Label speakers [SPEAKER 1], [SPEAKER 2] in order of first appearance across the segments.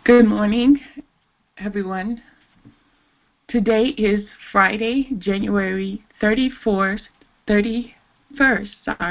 [SPEAKER 1] Good morning, everyone. Today is Friday, January 31st,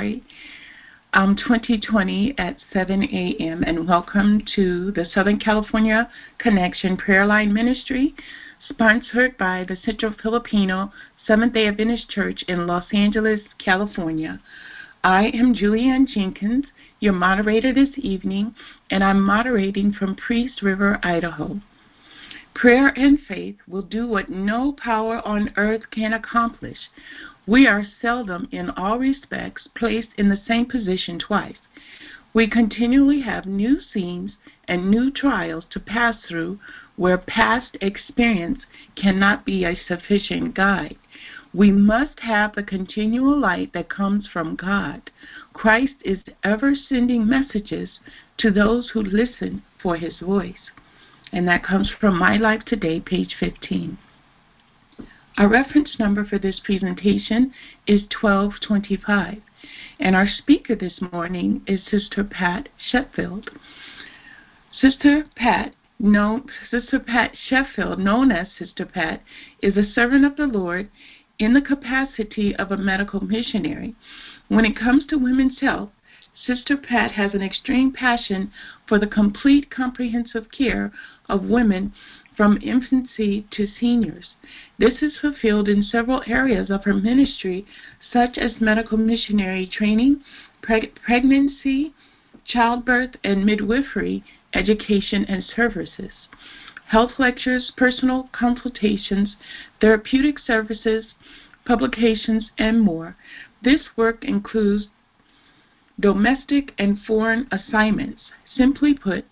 [SPEAKER 1] 2020 at 7 a.m. And welcome to the Southern California Connection Prayer Line Ministry, sponsored by the Central Filipino Seventh-day Adventist Church in Los Angeles, California. I am Julianne Jenkins, your moderator this evening, and I'm moderating from Priest River, Idaho. Prayer and faith will do what no power on earth can accomplish. We are seldom, in all respects, placed in the same position twice. We continually have new scenes and new trials to pass through where past experience cannot be a sufficient guide. We must have the continual light that comes from God. Christ is ever sending messages to those who listen for his voice. And that comes from My Life Today, page 15. Our reference number for this presentation is 1225. And our speaker this morning is Sister Pat Sheffield. Sister Pat Sheffield, known as Sister Pat, is a servant of the Lord in the capacity of a medical missionary. When it comes to women's health, Sister Pat has an extreme passion for the complete comprehensive care of women from infancy to seniors. This is fulfilled in several areas of her ministry, such as medical missionary training, pregnancy, childbirth, and midwifery education and services, health lectures, personal consultations, therapeutic services, publications, and more. This work includes domestic and foreign assignments. Simply put,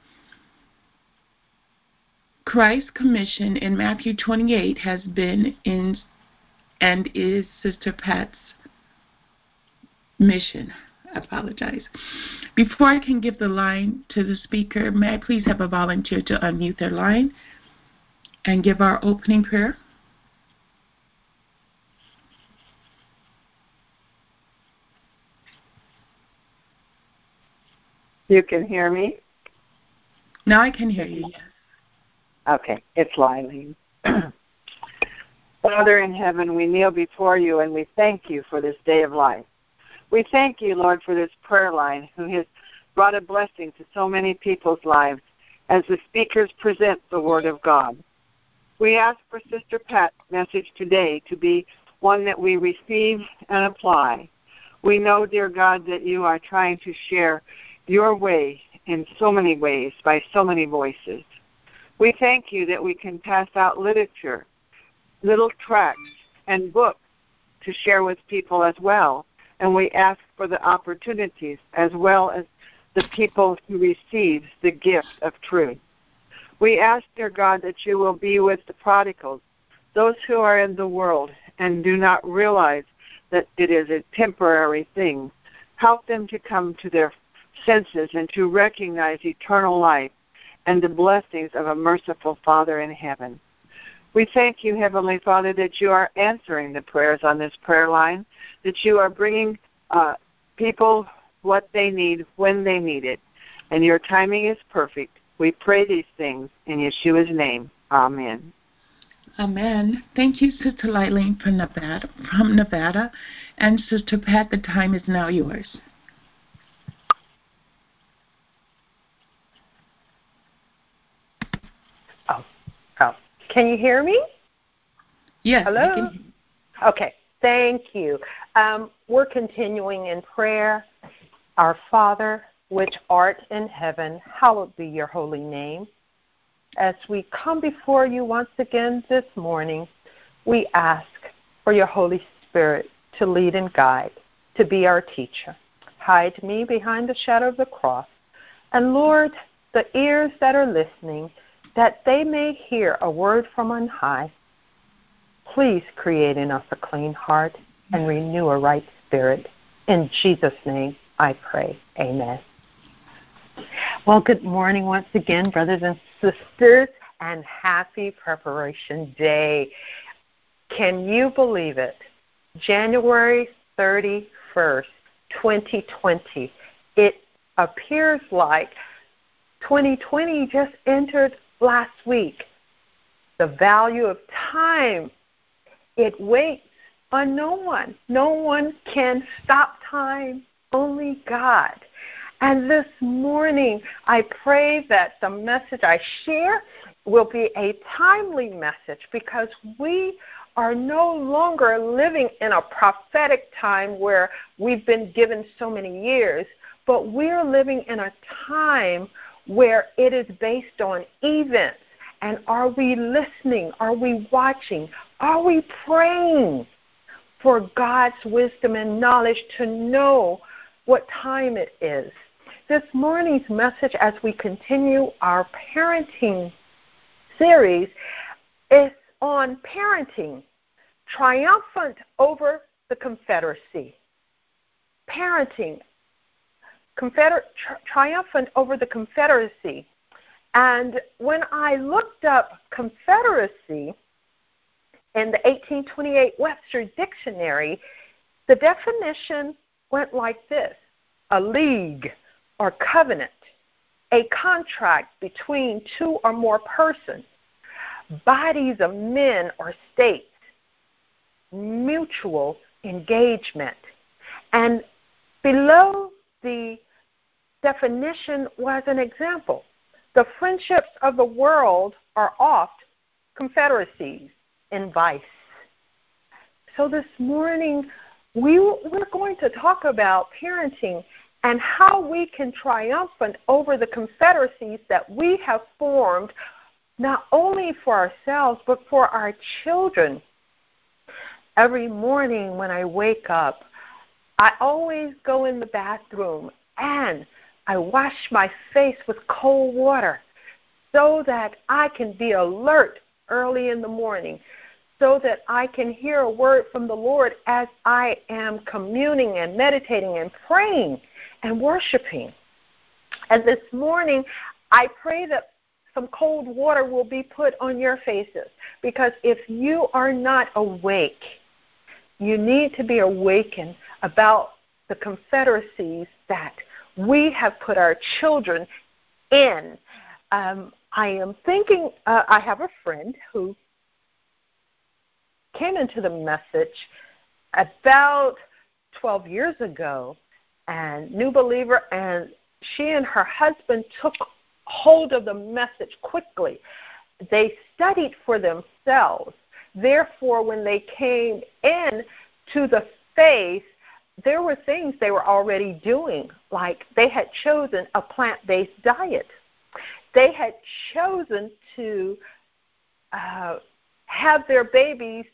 [SPEAKER 1] Christ's commission in Matthew 28 has been in and is Sister Pat's mission. I apologize. Before I can give the line to the speaker, may I please have a volunteer to unmute their line and give our opening prayer?
[SPEAKER 2] You can hear me?
[SPEAKER 1] Now I can hear you, yes.
[SPEAKER 2] Okay, it's Lylene. Father in heaven, we kneel before you and we thank you for this day of life. We thank you, Lord, for this prayer line who has brought a blessing to so many people's lives as the speakers present the Word of God. We ask for Sister Pat's message today to be one that we receive and apply. We know, dear God, that you are trying to share your way in so many ways by so many voices. We thank you that we can pass out literature, little tracts, and books to share with people as well. And we ask for the opportunities as well as the people who receive the gift of truth. We ask, dear God, that you will be with the prodigals, those who are in the world and do not realize that it is a temporary thing. Help them to come to their senses and to recognize eternal life and the blessings of a merciful Father in heaven. We thank you, Heavenly Father, that you are answering the prayers on this prayer line, that you are bringing people what they need when they need it, and your timing is perfect. We pray these things in Yeshua's name. Amen.
[SPEAKER 1] Amen. Thank you, Sister Lylene from Nevada. And Sister Pat, the time is now yours.
[SPEAKER 3] Oh. Can you hear me?
[SPEAKER 1] Yes.
[SPEAKER 3] Hello? Okay. Thank you. We're continuing in prayer. Our Father, which art in heaven, hallowed be your holy name. As we come before you once again this morning, we ask for your Holy Spirit to lead and guide, to be our teacher. Hide me behind the shadow of the cross. And Lord, the ears that are listening, that they may hear a word from on high. Please create in us a clean heart and renew a right spirit. In Jesus' name I pray. Amen. Well, good morning once again, brothers and sisters, and happy Preparation Day. Can you believe it? January 31st, 2020. It appears like 2020 just entered last week, the value of time, it waits on no one. No one can stop time, only God. And this morning, I pray that the message I share will be a timely message, because we are no longer living in a prophetic time where we've been given so many years, but we're living in a time where it is based on events. And are we listening? Are we watching? Are we praying for God's wisdom and knowledge to know what time it is? This morning's message, as we continue our parenting series, is on parenting, triumphant over the Confederacy. Parenting, triumphant over the Confederacy. And when I looked up Confederacy in the 1828 Webster Dictionary, the definition went like this: a league or covenant, a contract between two or more persons, bodies of men or states, mutual engagement. And below the definition was an example. The friendships of the world are oft confederacies in vice. So this morning, we're going to talk about parenting and how we can triumphant over the confederacies that we have formed, not only for ourselves, but for our children. Every morning when I wake up, I always go in the bathroom and I wash my face with cold water so that I can be alert early in the morning, so that I can hear a word from the Lord as I am communing and meditating and praying and worshiping. And this morning, I pray that some cold water will be put on your faces, because if you are not awake, you need to be awakened about the confederacies that we have put our children in. I am thinking, I have a friend who came into the message about 12 years ago, and new believer, and she and her husband took hold of the message quickly. They studied for themselves. Therefore, when they came in to the faith, there were things they were already doing, like they had chosen a plant-based diet. They had chosen to have their babies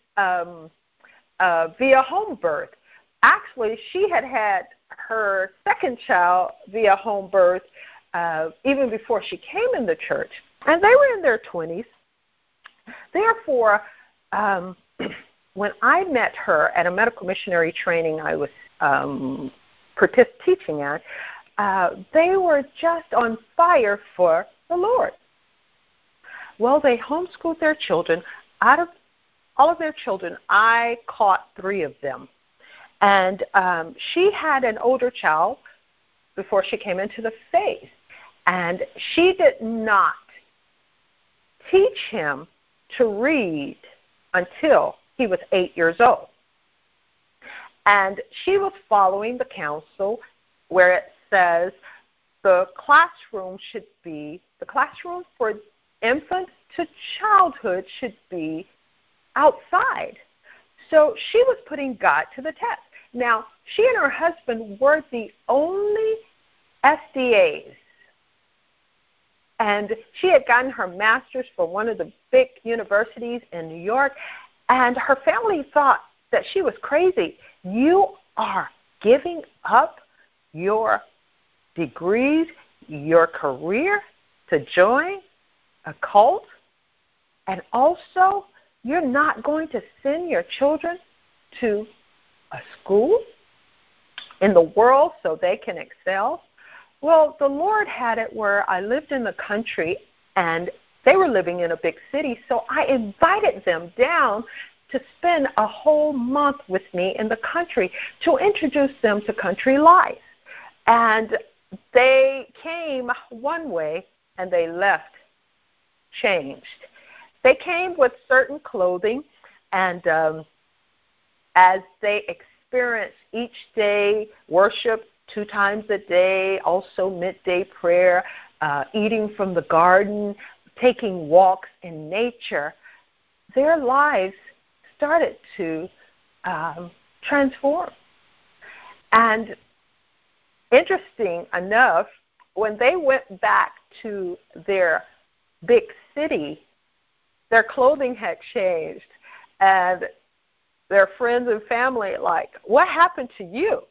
[SPEAKER 3] via home birth. Actually, she had her second child via home birth even before she came in the church, and they were in their 20s. Therefore, when I met her at a medical missionary training I was teaching at, they were just on fire for the Lord. Well, they homeschooled their children. Out of all of their children, I caught 3 of them. And she had an older child before she came into the faith. And she did not teach him to read until he was 8 years old. And she was following the counsel where it says the classroom for infant to childhood should be outside. So she was putting God to the test. Now, she and her husband were the only SDAs. And she had gotten her master's from one of the big universities in New York, and her family thought that she was crazy. You are giving up your degrees, your career to join a cult, and also you're not going to send your children to a school in the world so they can excel? Well, the Lord had it where I lived in the country and they were living in a big city, so I invited them down to spend a whole month with me in the country to introduce them to country life. And they came one way and they left changed. They came with certain clothing, and as they experienced each day worship 2 times a day, also midday prayer, eating from the garden, taking walks in nature, their lives started to transform. And interesting enough, when they went back to their big city, their clothing had changed, and their friends and family like, what happened to you?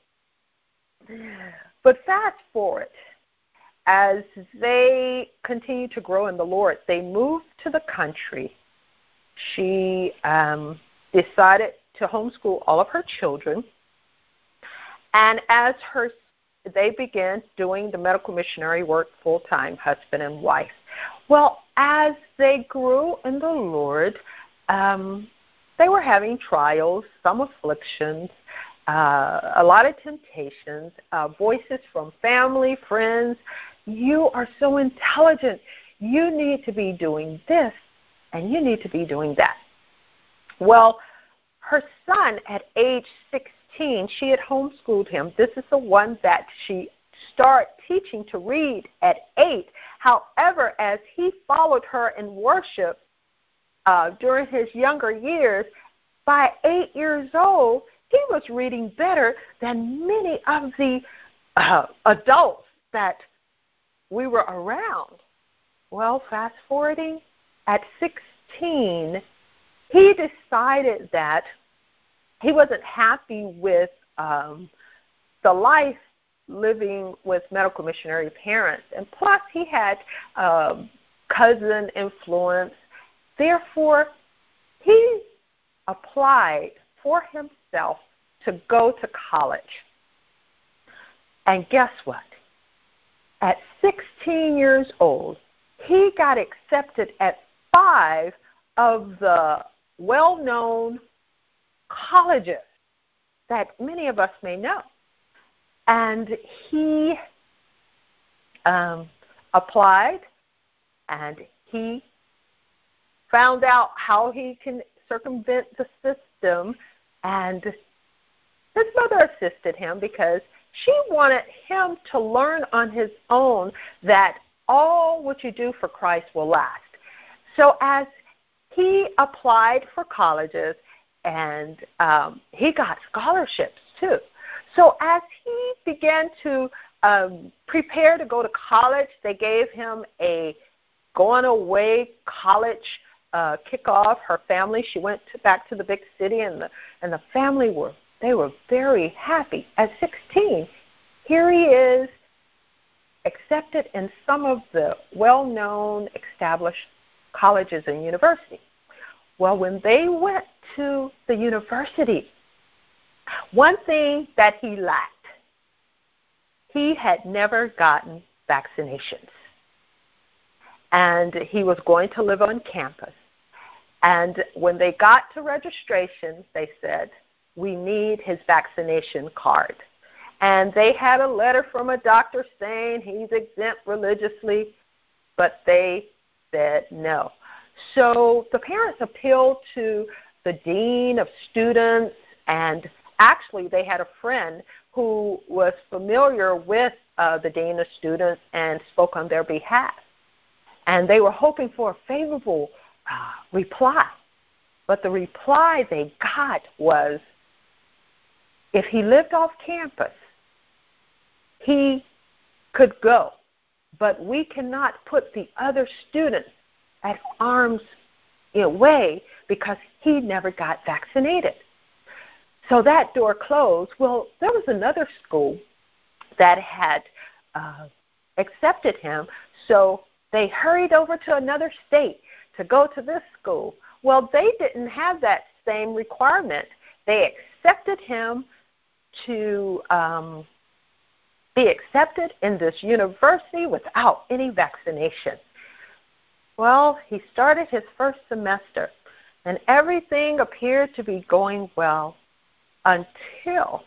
[SPEAKER 3] But fast forward, as they continued to grow in the Lord, they moved to the country. She decided to homeschool all of her children, and as they began doing the medical missionary work full-time, husband and wife. Well, as they grew in the Lord, they were having trials, some afflictions, a lot of temptations, voices from family, friends. You are so intelligent. You need to be doing this, and you need to be doing that. Well, her son at age 16, she had homeschooled him. This is the one that she started teaching to read at 8. However, as he followed her in worship during his younger years, by 8 years old, he was reading better than many of the adults that we were around. Well, fast forwarding, at 16, he decided that he wasn't happy with the life living with medical missionary parents. And plus, he had cousin influence. Therefore, he applied for himself to go to college. And guess what? At 16 years old, he got accepted at 5 of the well-known colleges that many of us may know. And he applied, and he found out how he can circumvent the system, and his mother assisted him because she wanted him to learn on his own that all what you do for Christ will last. So as he applied for colleges, and he got scholarships too. So as he began to prepare to go to college, they gave him a going-away college kickoff. Her family, she went back to the big city, and the family were very happy. At 16, here he is, accepted in some of the well-known, established colleges and universities. Well, when they went to the university, one thing that he lacked, he had never gotten vaccinations. And he was going to live on campus. And when they got to registration, they said, we need his vaccination card. And they had a letter from a doctor saying he's exempt religiously, but they said no. So the parents appealed to the dean of students, and actually they had a friend who was familiar with the dean of students and spoke on their behalf. And they were hoping for a favorable reply. But the reply they got was, if he lived off campus, he could go. But we cannot put the other students at arm's way because he never got vaccinated. So that door closed. Well, there was another school that had accepted him, so they hurried over to another state to go to this school. Well, they didn't have that same requirement. They accepted him to be accepted in this university without any vaccination. Well, he started his first semester, and everything appeared to be going well until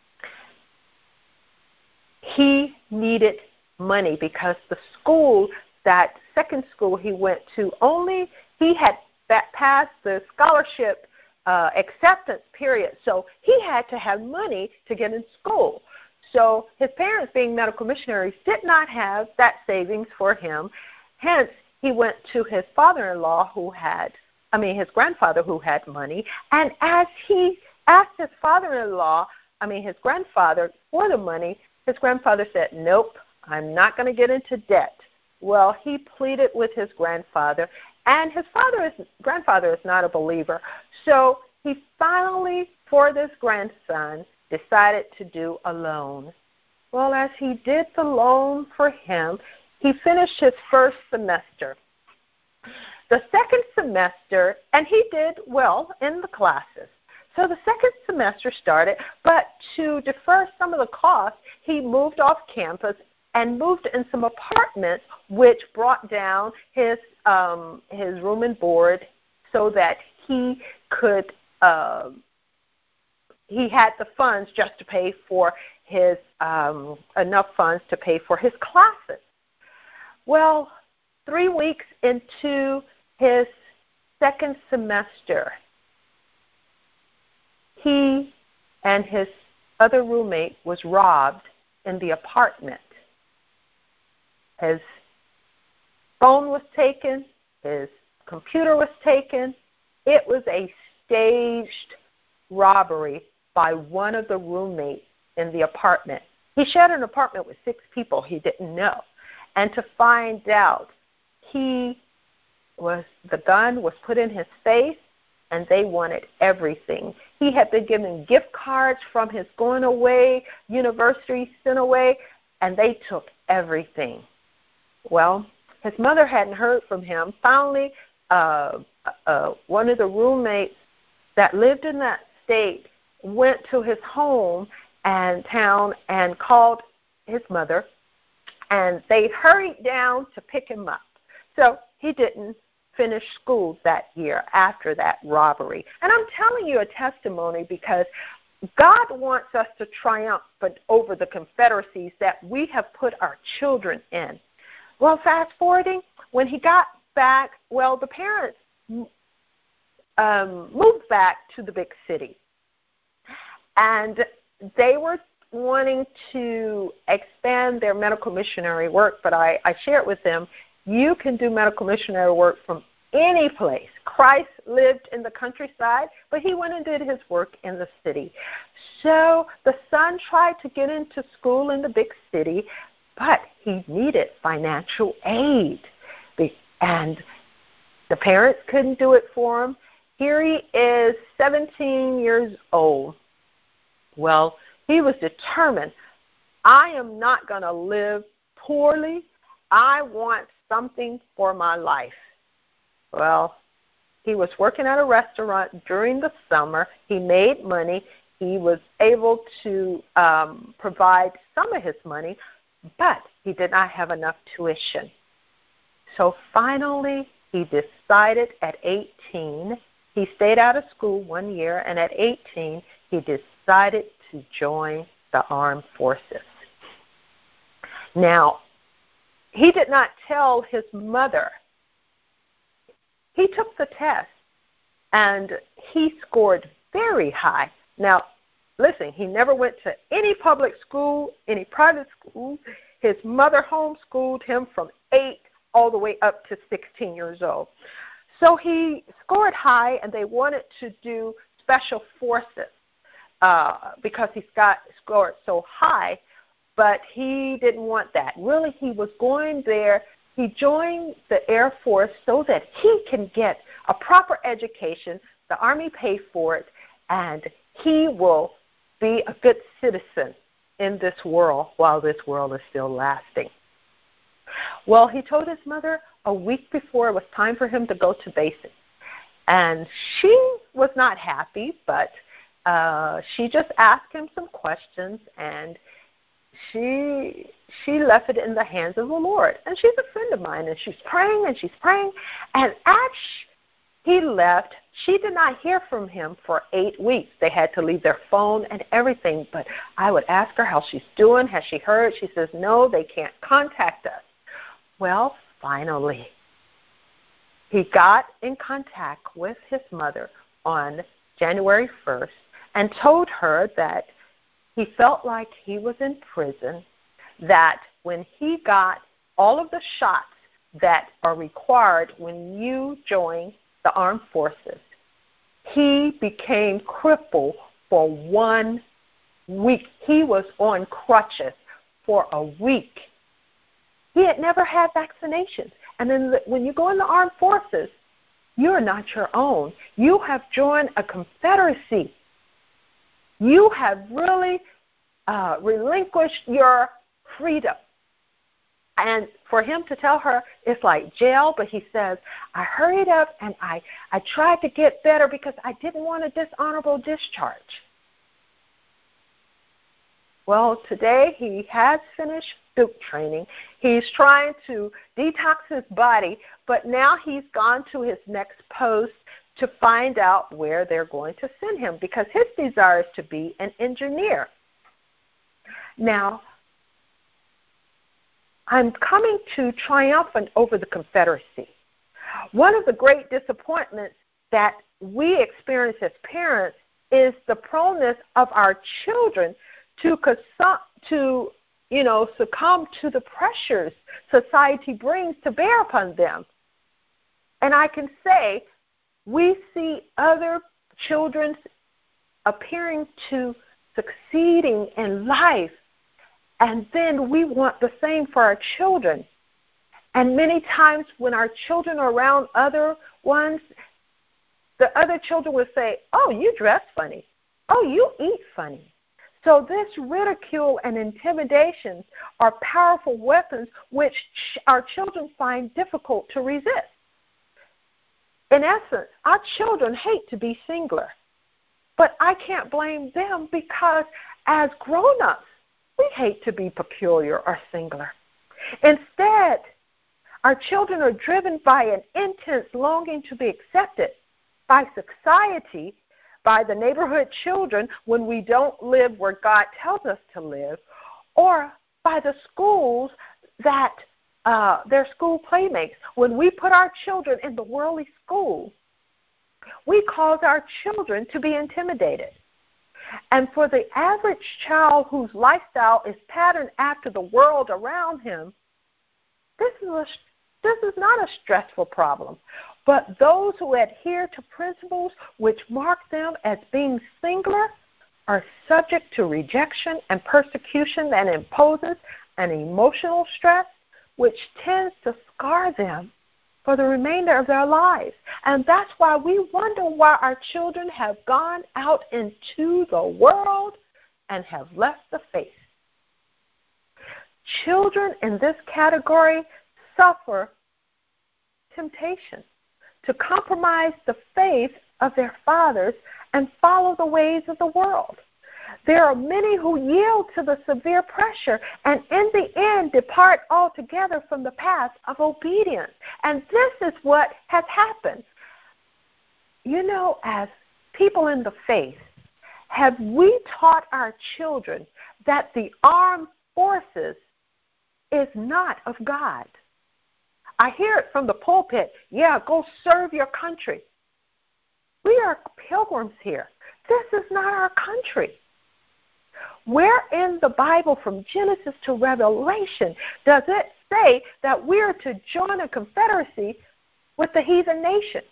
[SPEAKER 3] he needed money because the school that second school he went to, he had passed the scholarship acceptance period, so he had to have money to get in school. So his parents, being medical missionaries, did not have that savings for him. Hence, he went to his father-in-law his grandfather who had money, and as he asked his his grandfather for the money, his grandfather said, "Nope, I'm not going to get into debt." Well, he pleaded with his grandfather, and his grandfather is not a believer. So he finally, for this grandson, decided to do a loan. Well, as he did the loan for him, he finished his first semester. The second semester, and he did well in the classes. So the second semester started, but to defer some of the costs, he moved off campus and moved in some apartments, which brought down his room and board so that he could he had the funds just to pay for his enough funds to pay for his classes. Well, 3 weeks into his second semester, he and his other roommate was robbed in the apartment. His phone was taken, his computer was taken. It was a staged robbery by one of the roommates in the apartment. He shared an apartment with 6 people he didn't know. And to find out, the gun was put in his face, and they wanted everything. He had been given gift cards from his going away, university sent away, and they took everything. Well, his mother hadn't heard from him. Finally, one of the roommates that lived in that state went to his home and town and called his mother, and they hurried down to pick him up. So he didn't finish school that year after that robbery. And I'm telling you a testimony because God wants us to triumph over the confederacies that we have put our children in. Well, fast forwarding, when he got back, the parents moved back to the big city. And they were wanting to expand their medical missionary work, but I shared with them, you can do medical missionary work from any place. Christ lived in the countryside, but he went and did his work in the city. So the son tried to get into school in the big city, but he needed financial aid. And the parents couldn't do it for him. Here he is, 17 years old. Well, he was determined, I am not going to live poorly. I want something for my life. Well, he was working at a restaurant during the summer. He made money. He was able to provide some of his money, but he did not have enough tuition. So finally, he decided at 18, he stayed out of school 1 year, and at 18, he decided to join the armed forces. Now, he did not tell his mother. He took the test, and he scored very high. Now, listen, he never went to any public school, any private school. His mother homeschooled him from 8 all the way up to 16 years old. So he scored high, and they wanted to do special forces because he scored so high, but he didn't want that. Really, he was going there. He joined the Air Force so that he can get a proper education. The Army paid for it, and he will be a good citizen in this world while this world is still lasting. Well, he told his mother a week before it was time for him to go to basic. And she was not happy, but she just asked him some questions, and she left it in the hands of the Lord. And she's a friend of mine, and she's praying, and as he left, she did not hear from him for 8 weeks. They had to leave their phone and everything, but I would ask her how she's doing. Has she heard? She says, no, they can't contact us. Well, finally, he got in contact with his mother on January 1st and told her that he felt like he was in prison, that when he got all of the shots that are required when you join the armed forces, he became crippled for 1 week. He was on crutches for a week. He had never had vaccinations. And then when you go in the armed forces, you are not your own. You have joined a confederacy. You have really relinquished your freedom. And for him to tell her it's like jail, but he says, I hurried up and I tried to get better because I didn't want a dishonorable discharge. Well, today he has finished Duke training. He's trying to detox his body, but now he's gone to his next post to find out where they're going to send him because his desire is to be an engineer. Now, I'm coming to triumphant over the Confederacy. One of the great disappointments that we experience as parents is the proneness of our children to succumb to the pressures society brings to bear upon them. And I can say we see other children appearing to succeeding in life, and then we want the same for our children. And many times when our children are around other ones, the other children will say, oh, you dress funny. Oh, you eat funny. So this ridicule and intimidation are powerful weapons which our children find difficult to resist. In essence, our children hate to be singular. But I can't blame them because as grown-ups, we hate to be peculiar or singular. Instead, our children are driven by an intense longing to be accepted by society, by the neighborhood children when we don't live where God tells us to live, or by the schools that their school playmates. When we put our children in the worldly school, we cause our children to be intimidated. And for the average child whose lifestyle is patterned after the world around him, this is not a stressful problem. But those who adhere to principles which mark them as being singular are subject to rejection and persecution that imposes an emotional stress which tends to scar them for the remainder of their lives. And that's why we wonder why our children have gone out into the world and have left the faith. Children in this category suffer temptation to compromise the faith of their fathers and follow the ways of the world. There are many who yield to the severe pressure and in the end depart altogether from the path of obedience. And this is what has happened. You know, as people in the faith, have we taught our children that the armed forces is not of God? I hear it from the pulpit, yeah, go serve your country. We are pilgrims here. This is not our country. Where in the Bible from Genesis to Revelation does it say that we're to join a confederacy with the heathen nation?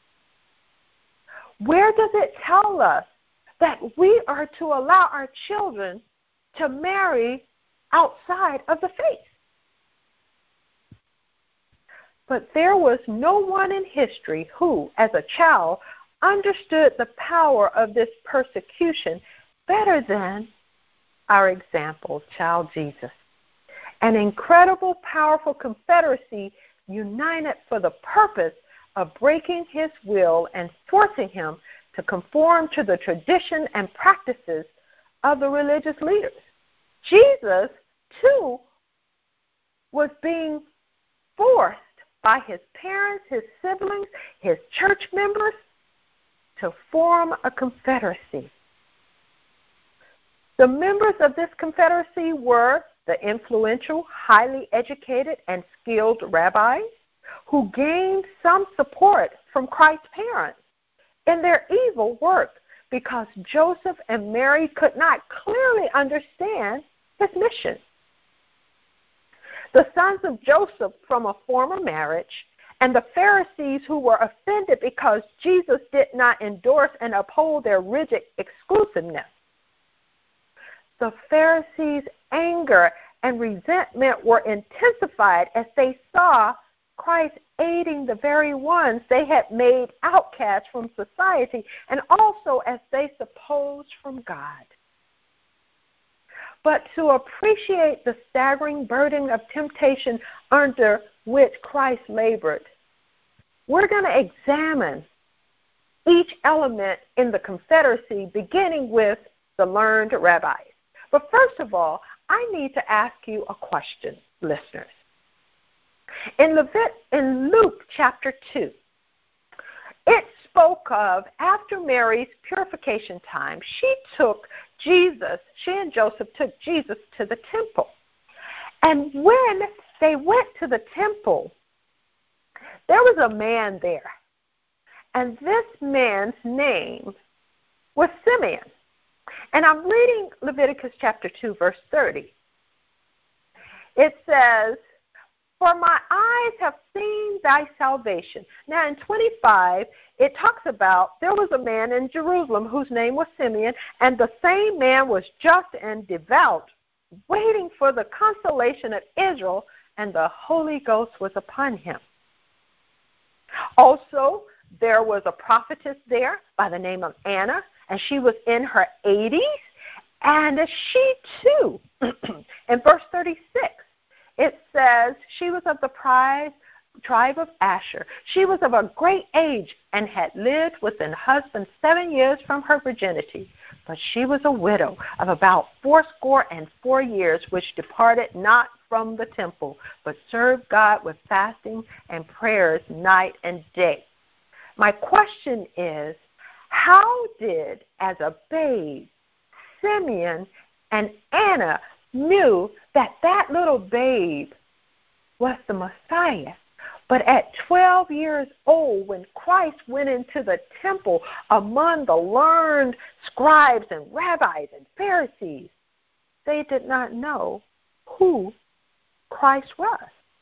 [SPEAKER 3] Where does it tell us that we are to allow our children to marry outside of the faith? But there was no one in history who, as a child, understood the power of this persecution better than our example, child Jesus. An incredible, powerful confederacy united for the purpose of breaking his will and forcing him to conform to the tradition and practices of the religious leaders. Jesus, too, was being forced by his parents, his siblings, his church members to form a confederacy. The members of this confederacy were the influential, highly educated, and skilled rabbis who gained some support from Christ's parents in their evil work because Joseph and Mary could not clearly understand his mission. The sons of Joseph from a former marriage and the Pharisees who were offended because Jesus did not endorse and uphold their rigid exclusiveness. The Pharisees' anger and resentment were intensified as they saw Christ aiding the very ones they had made outcasts from society and also, as they supposed, from God. But to appreciate the staggering burden of temptation under which Christ labored, we're going to examine each element in the confederacy, beginning with the learned rabbis. But first of all, I need to ask you a question, listeners. In Luke chapter 2, it spoke of after Mary's purification time, she and Joseph took Jesus to the temple. And when they went to the temple, there was a man there. And this man's name was Simeon. And I'm reading Leviticus chapter 2, verse 30. It says, "For my eyes have seen thy salvation." Now in 25, it talks about there was a man in Jerusalem whose name was Simeon, and the same man was just and devout, waiting for the consolation of Israel, and the Holy Ghost was upon him. Also, there was a prophetess there by the name of Anna, and she was in her 80s, and she too, in verse 36, it says she was of the tribe of Asher. She was of a great age and had lived with an husband 7 years from her virginity. But she was a widow of about 84 years, which departed not from the temple, but served God with fasting and prayers night and day. My question is, how did, as a babe, Simeon and Anna knew that that little babe was the Messiah? But at 12 years old, when Christ went into the temple among the learned scribes and rabbis and Pharisees, they did not know who Christ was.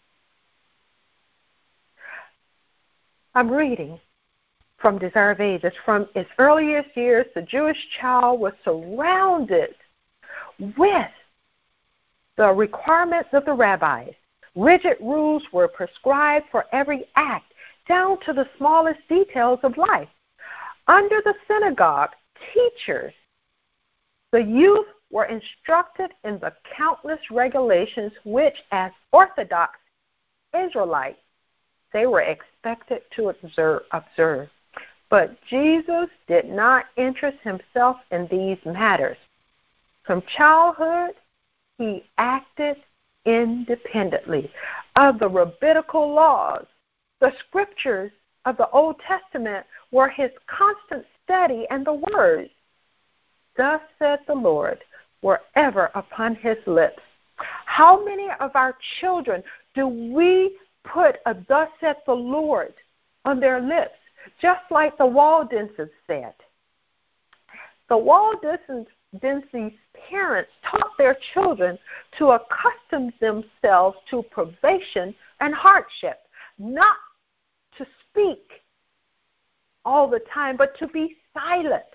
[SPEAKER 3] I'm reading from Desire of Ages. From its earliest years, the Jewish child was surrounded with the requirements of the rabbis. Rigid rules were prescribed for every act, down to the smallest details of life. Under the synagogue teachers, the youth were instructed in the countless regulations which, as Orthodox Israelites, they were expected to observe. But Jesus did not interest himself in these matters. From childhood, he acted independently of the rabbinical laws. The scriptures of the Old Testament were his constant study, and the words, "Thus said the Lord," were ever upon his lips. How many of our children do we put a "Thus said the Lord" on their lips, just like the Waldenses said? The Waldenses' parents taught their children to accustom themselves to privation and hardship, not to speak all the time, but to be silent.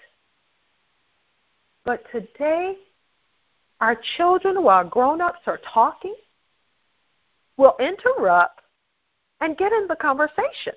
[SPEAKER 3] But today, our children, while grown-ups are talking, will interrupt and get in the conversation.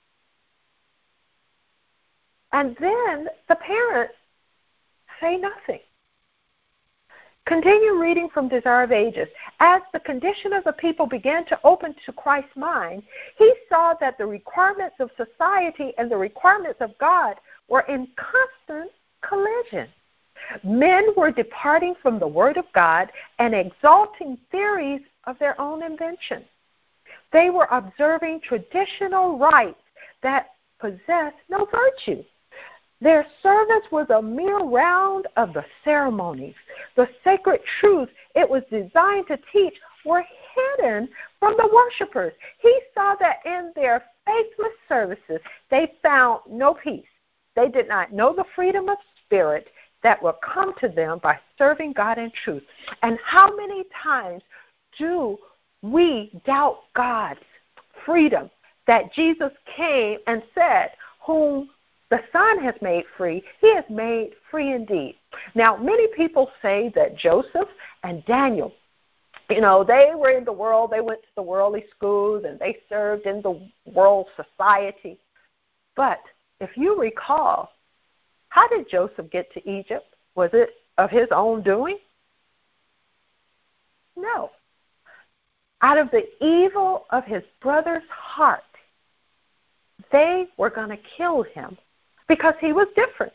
[SPEAKER 3] And then the parents say nothing. Continue reading from Desire of Ages. As the condition of the people began to open to Christ's mind, he saw that the requirements of society and the requirements of God were in constant collision. Men were departing from the Word of God and exalting theories of their own invention. They were observing traditional rites that possessed no virtue. Their service was a mere round of the ceremonies. The sacred truths it was designed to teach were hidden from the worshipers. He saw that in their faithless services, they found no peace. They did not know the freedom of spirit that will come to them by serving God in truth. And how many times do we doubt God's freedom, that Jesus came and said, whom the Son has made free, he has made free indeed. Now, many people say that Joseph and Daniel, they were in the world, they went to the worldly schools, and they served in the world society. But if you recall, how did Joseph get to Egypt? Was it of his own doing? No. Out of the evil of his brother's heart, they were going to kill him because he was different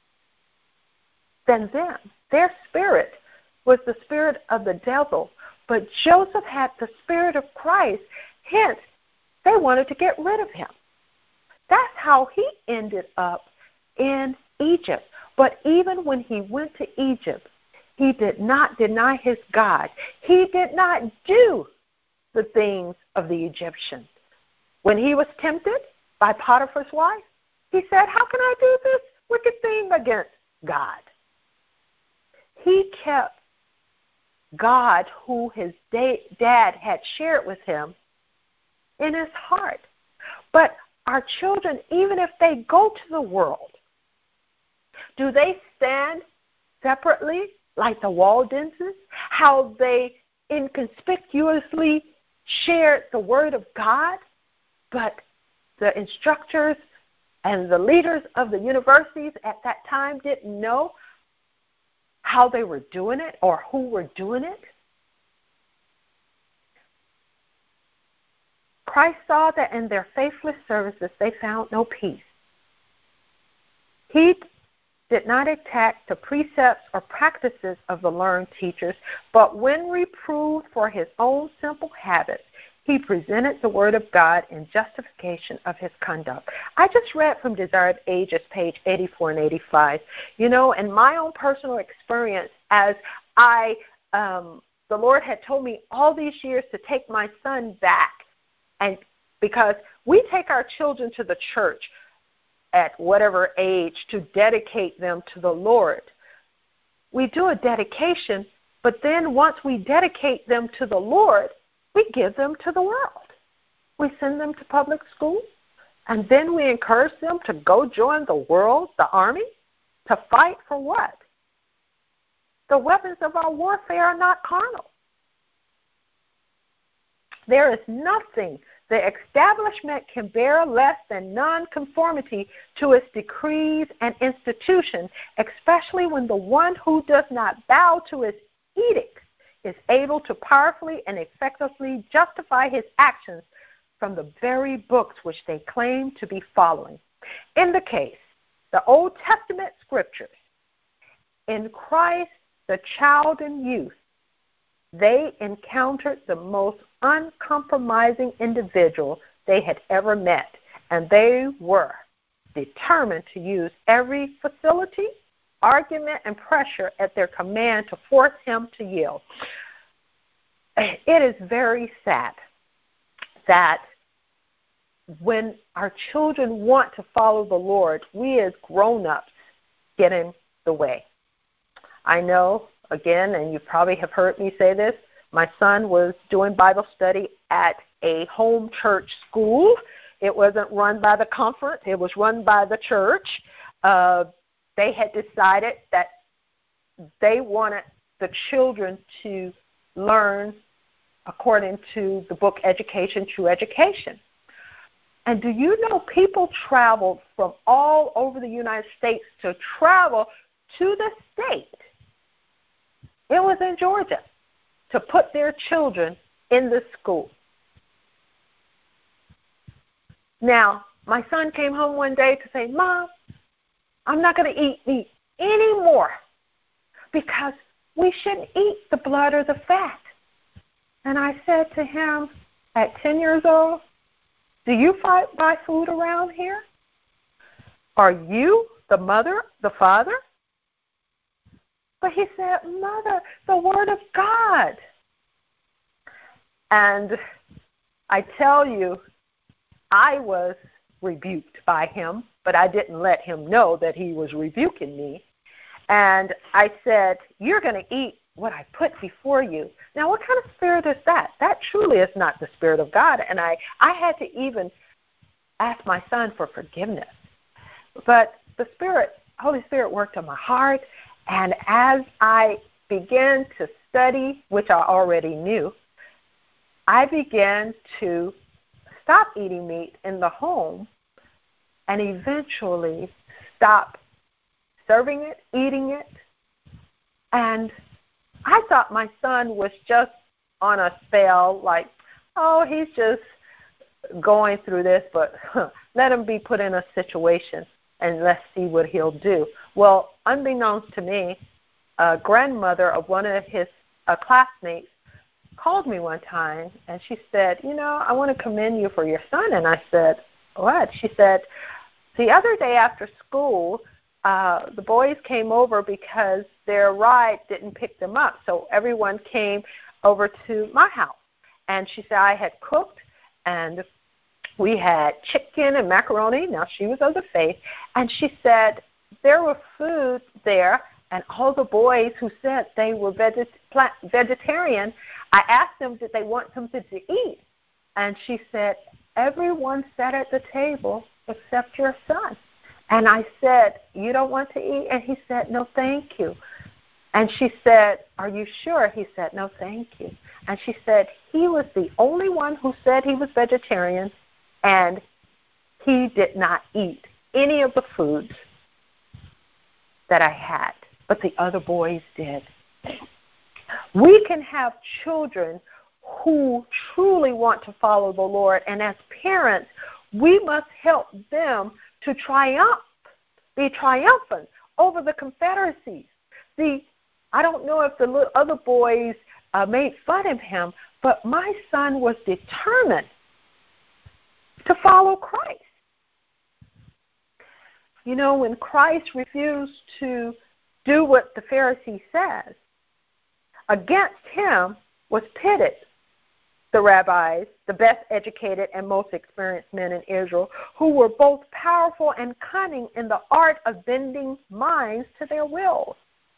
[SPEAKER 3] than them. Their spirit was the spirit of the devil, but Joseph had the spirit of Christ. Hence, they wanted to get rid of him. That's how he ended up in Egypt. But even when he went to Egypt, he did not deny his God. He did not do the things of the Egyptians. When he was tempted by Potiphar's wife, he said, how can I do this wicked thing against God? He kept God, who his dad had shared with him, in his heart. But our children, even if they go to the world, do they stand separately like the Waldenses? How they inconspicuously shared the word of God, but the instructors and the leaders of the universities at that time didn't know how they were doing it or who were doing it? Christ saw that in their faithless services they found no peace. He did not attack the precepts or practices of the learned teachers, but when reproved for his own simple habits, he presented the Word of God in justification of his conduct. I just read from Desired Ages, page 84 and 85. In my own personal experience, as the Lord had told me all these years to take my son back, and because we take our children to the church at whatever age to dedicate them to the Lord. We do a dedication, but then once we dedicate them to the Lord, we give them to the world. We send them to public school, and then we encourage them to go join the world, the army, to fight for what? The weapons of our warfare are not carnal. There is nothing the establishment can bear less than nonconformity to its decrees and institutions, especially when the one who does not bow to its edicts is able to powerfully and effectively justify his actions from the very books which they claim to be following. In the case, the Old Testament scriptures, in Christ, the child and youth, they encountered the most uncompromising individual they had ever met, and they were determined to use every facility, argument, and pressure at their command to force him to yield. It is very sad that when our children want to follow the Lord, we as grown-ups get in the way. I know, again, and you probably have heard me say this, my son was doing Bible study at a home church school. It wasn't run by the conference. It was run by the church. They had decided that they wanted the children to learn according to the book Education, True Education. And do you know people traveled from all over the United States to travel to the state? It was in Georgia, to put their children in the school. Now, my son came home one day to say, Mom, I'm not going to eat meat anymore because we shouldn't eat the blood or the fat. And I said to him at 10 years old, do you buy food around here? Are you the father? But he said, Mother, the Word of God. And I tell you, I was rebuked by him, but I didn't let him know that he was rebuking me. And I said, you're going to eat what I put before you. Now, what kind of spirit is that? That truly is not the Spirit of God. And I had to even ask my son for forgiveness. But the Holy Spirit worked on my heart. And as I began to study, which I already knew, I began to stop eating meat in the home and eventually stop serving it, eating it. And I thought my son was just on a spell, like, oh, he's just going through this, but let him be put in a situation and let's see what he'll do. Well, unbeknownst to me, a grandmother of one of his classmates called me one time, and she said, I want to commend you for your son. And I said, what? She said, the other day after school, the boys came over because their ride didn't pick them up. So everyone came over to my house. And she said, I had cooked, and we had chicken and macaroni. Now, she was of the faith. And she said, there were food there, and all the boys who said they were vegetarian, I asked them, did they want something to eat? And she said, everyone sat at the table except your son. And I said, you don't want to eat? And he said, no, thank you. And she said, are you sure? He said, no, thank you. And she said, he was the only one who said he was vegetarian, and he did not eat any of the foods that I had, but the other boys did. We can have children who truly want to follow the Lord, and as parents, we must help them to be triumphant over the confederacies. I don't know if the other boys made fun of him, but my son was determined to follow Christ. When Christ refused to do what the Pharisee says, against him was pitted the rabbis, the best educated and most experienced men in Israel, who were both powerful and cunning in the art of bending minds to their wills.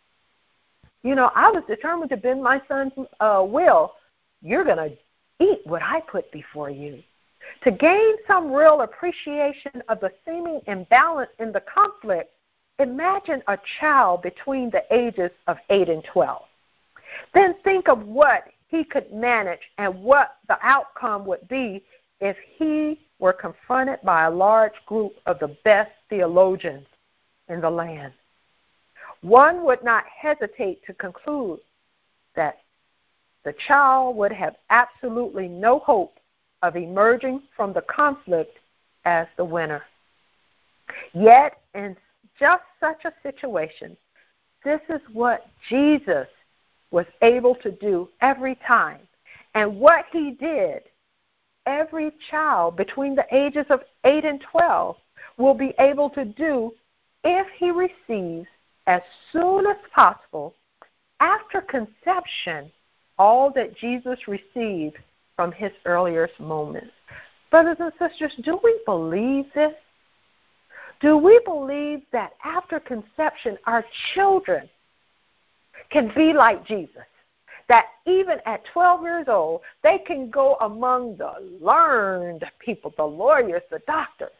[SPEAKER 3] I was determined to bend my son's will. You're going to eat what I put before you. To gain some real appreciation of the seeming imbalance in the conflict, imagine a child between the ages of 8 and 12. Then think of what he could manage and what the outcome would be if he were confronted by a large group of the best theologians in the land. One would not hesitate to conclude that the child would have absolutely no hope of emerging from the conflict as the winner. Yet, in just such a situation, this is what Jesus was able to do every time. And what he did, every child between the ages of 8 and 12 will be able to do if he receives as soon as possible after conception all that Jesus received from his earliest moments. Brothers and sisters, do we believe this? Do we believe that after conception our children can be like Jesus? That even at 12 years old, they can go among the learned people, the lawyers, the doctors,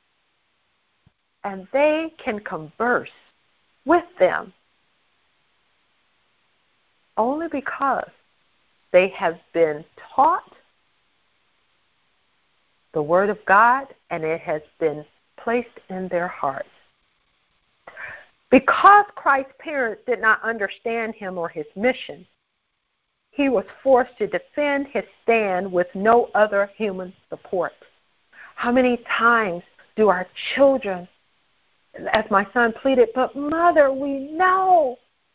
[SPEAKER 3] and they can converse with them only because they have been taught the Word of God and it has been placed in their hearts. Because Christ's parents did not understand him or his mission, he was forced to defend his stand with no other human support. How many times do our children, as my son pleaded, but Mother, we know.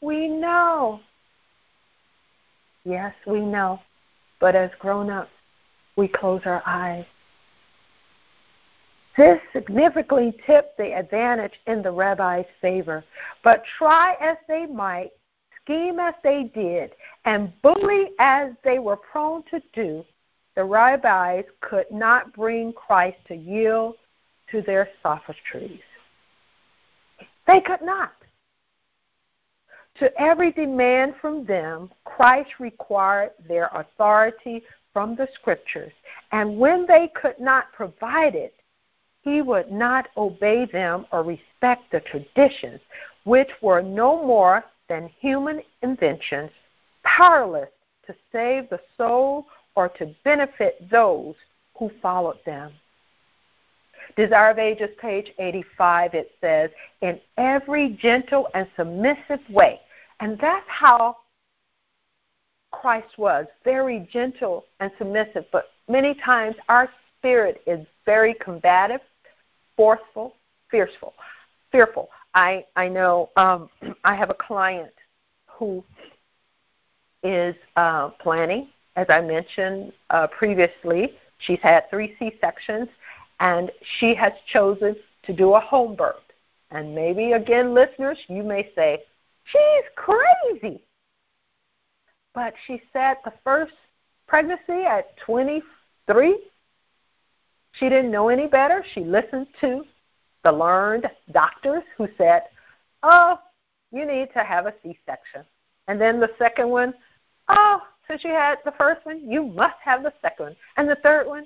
[SPEAKER 3] Yes, we know. But as grown-ups, we close our eyes. This significantly tipped the advantage in the rabbi's favor. But try as they might, scheme as they did, and bully as they were prone to do, the rabbis could not bring Christ to yield to their sophistries. They could not. To every demand from them, Christ required their authority from the Scriptures, and when they could not provide it, he would not obey them or respect the traditions, which were no more than human inventions, powerless to save the soul or to benefit those who followed them. Desire of Ages, page 85, it says, in every gentle and submissive way. And that's how Christ was, very gentle and submissive. But many times our spirit is very combative, forceful, fearful. I know I have a client who is planning, as I mentioned previously. She's had 3 C-sections, and she has chosen to do a home birth. And maybe, again, listeners, you may say, she's crazy. But she said the first pregnancy at 23, she didn't know any better. She listened to the learned doctors who said, oh, you need to have a C-section. And then the second one, oh, since you had the first one, you must have the second one. And the third one,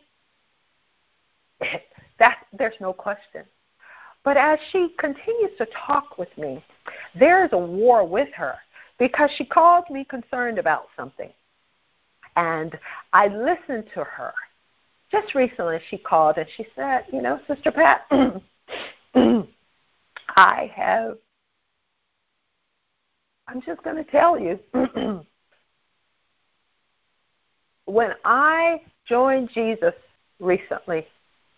[SPEAKER 3] there's no question. But as she continues to talk with me, there's a war with her because she calls me concerned about something. And I listened to her. Just recently she called and she said, you know, Sister Pat, I'm just going to tell you, when I joined Jesus recently,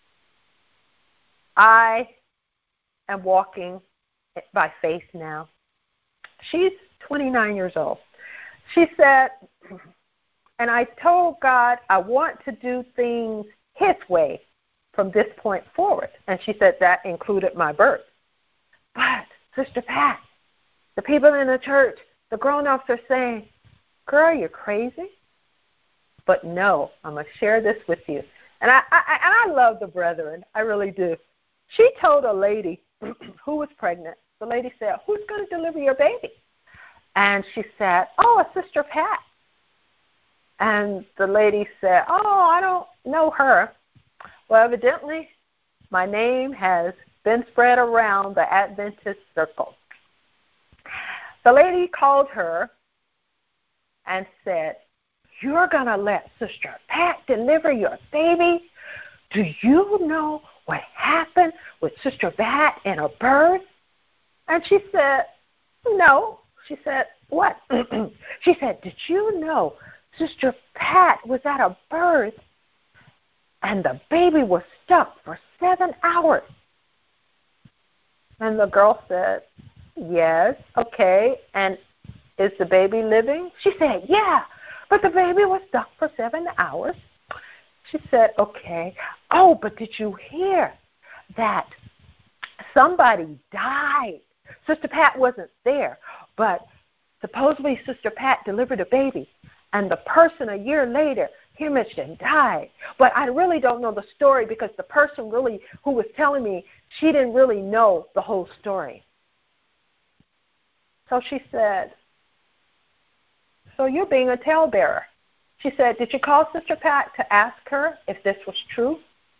[SPEAKER 3] I am walking by faith now. She's 29 years old. She said, and I told God I want to do things His way from this point forward. And she said that included my birth. But, Sister Pat, the people in the church, the grown-ups are saying, girl, you're crazy. But no, I'm going to share this with you. And I love the brethren. I really do. She told a lady who was pregnant, the lady said, who's going to deliver your baby? And she said, oh, a Sister Pat. And the lady said, oh, I don't know her. Well, evidently, my name has been spread around the Adventist circle. The lady called her and said, you're going to let Sister Pat deliver your baby? Do you know what happened with Sister Pat in her birth? And she said, no. She said, what? She said, did you know Sister Pat was at a birth and the baby was stuck for 7 hours? And the girl said, yes, okay. And is the baby living? She said, yeah, but the baby was stuck for 7 hours. She said, okay. Oh, but did you hear that somebody died? Sister Pat wasn't there, but supposedly Sister Pat delivered a baby, and the person a year later hemorrhaged and died. But I really don't know the story because the person really who was telling me, she didn't really know the whole story. So she said, so you're being a talebearer. She said, did you call Sister Pat to ask her if this was true?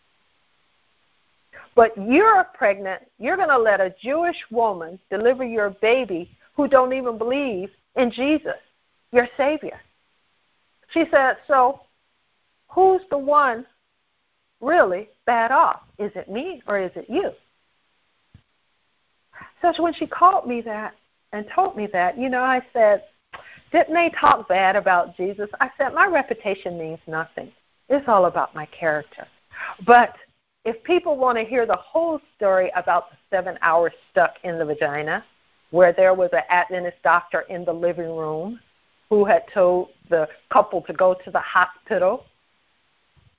[SPEAKER 3] But you're pregnant. You're going to let a Jewish woman deliver your baby who don't even believe in Jesus, your Savior. She said, so who's the one really bad off? Is it me or is it you? So when she called me that and told me that, you know, I said, didn't they talk bad about Jesus? I said, my reputation means nothing. It's all about my character. But if people want to hear the whole story about the 7 hours stuck in the vagina, where there was an Adventist doctor in the living room who had told the couple to go to the hospital,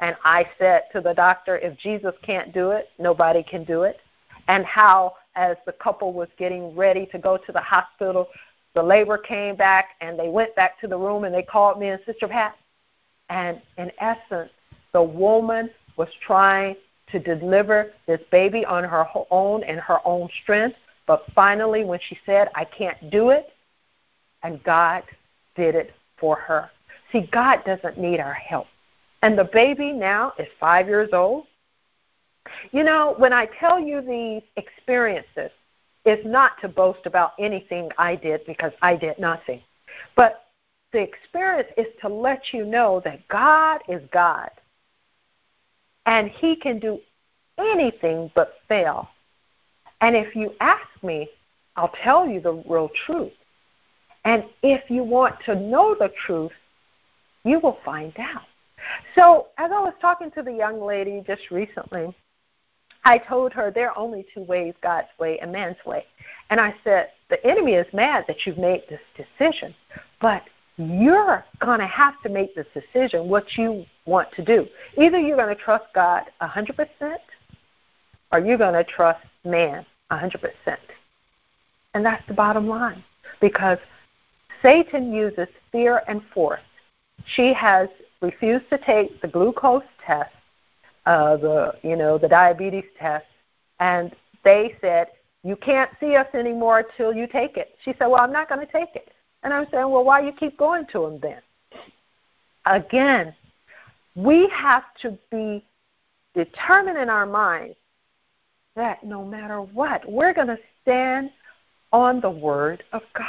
[SPEAKER 3] And I said to the doctor, if Jesus can't do it, nobody can do it. And how, as the couple was getting ready to go to the hospital, the labor came back and they went back to the room and they called me and Sister Pat. And in essence, the woman was trying to deliver this baby on her own and her own strength. But finally, when she said, I can't do it, and God did it for her. See, God doesn't need our help. And the baby now is 5 years old. You know, when I tell you these experiences, it's not to boast about anything I did, because I did nothing. But the experience is to let you know that God is God. And He can do anything but fail. And if you ask me, I'll tell you the real truth. And if you want to know the truth, you will find out. So as I was talking to the young lady just recently, I told her there are only two ways, God's way and man's way. And I said, the enemy is mad that you've made this decision, but you're going to have to make this decision what you want to do. Either you're going to trust God 100% or you're going to trust man 100%. And that's the bottom line, because Satan uses fear and force. She has refused to take the glucose test, the diabetes test, and they said, you can't see us anymore till you take it. She said, well, I'm not going to take it. And I'm saying, well, why you keep going to them then? Again, we have to be determined in our minds that no matter what, we're going to stand on the Word of God.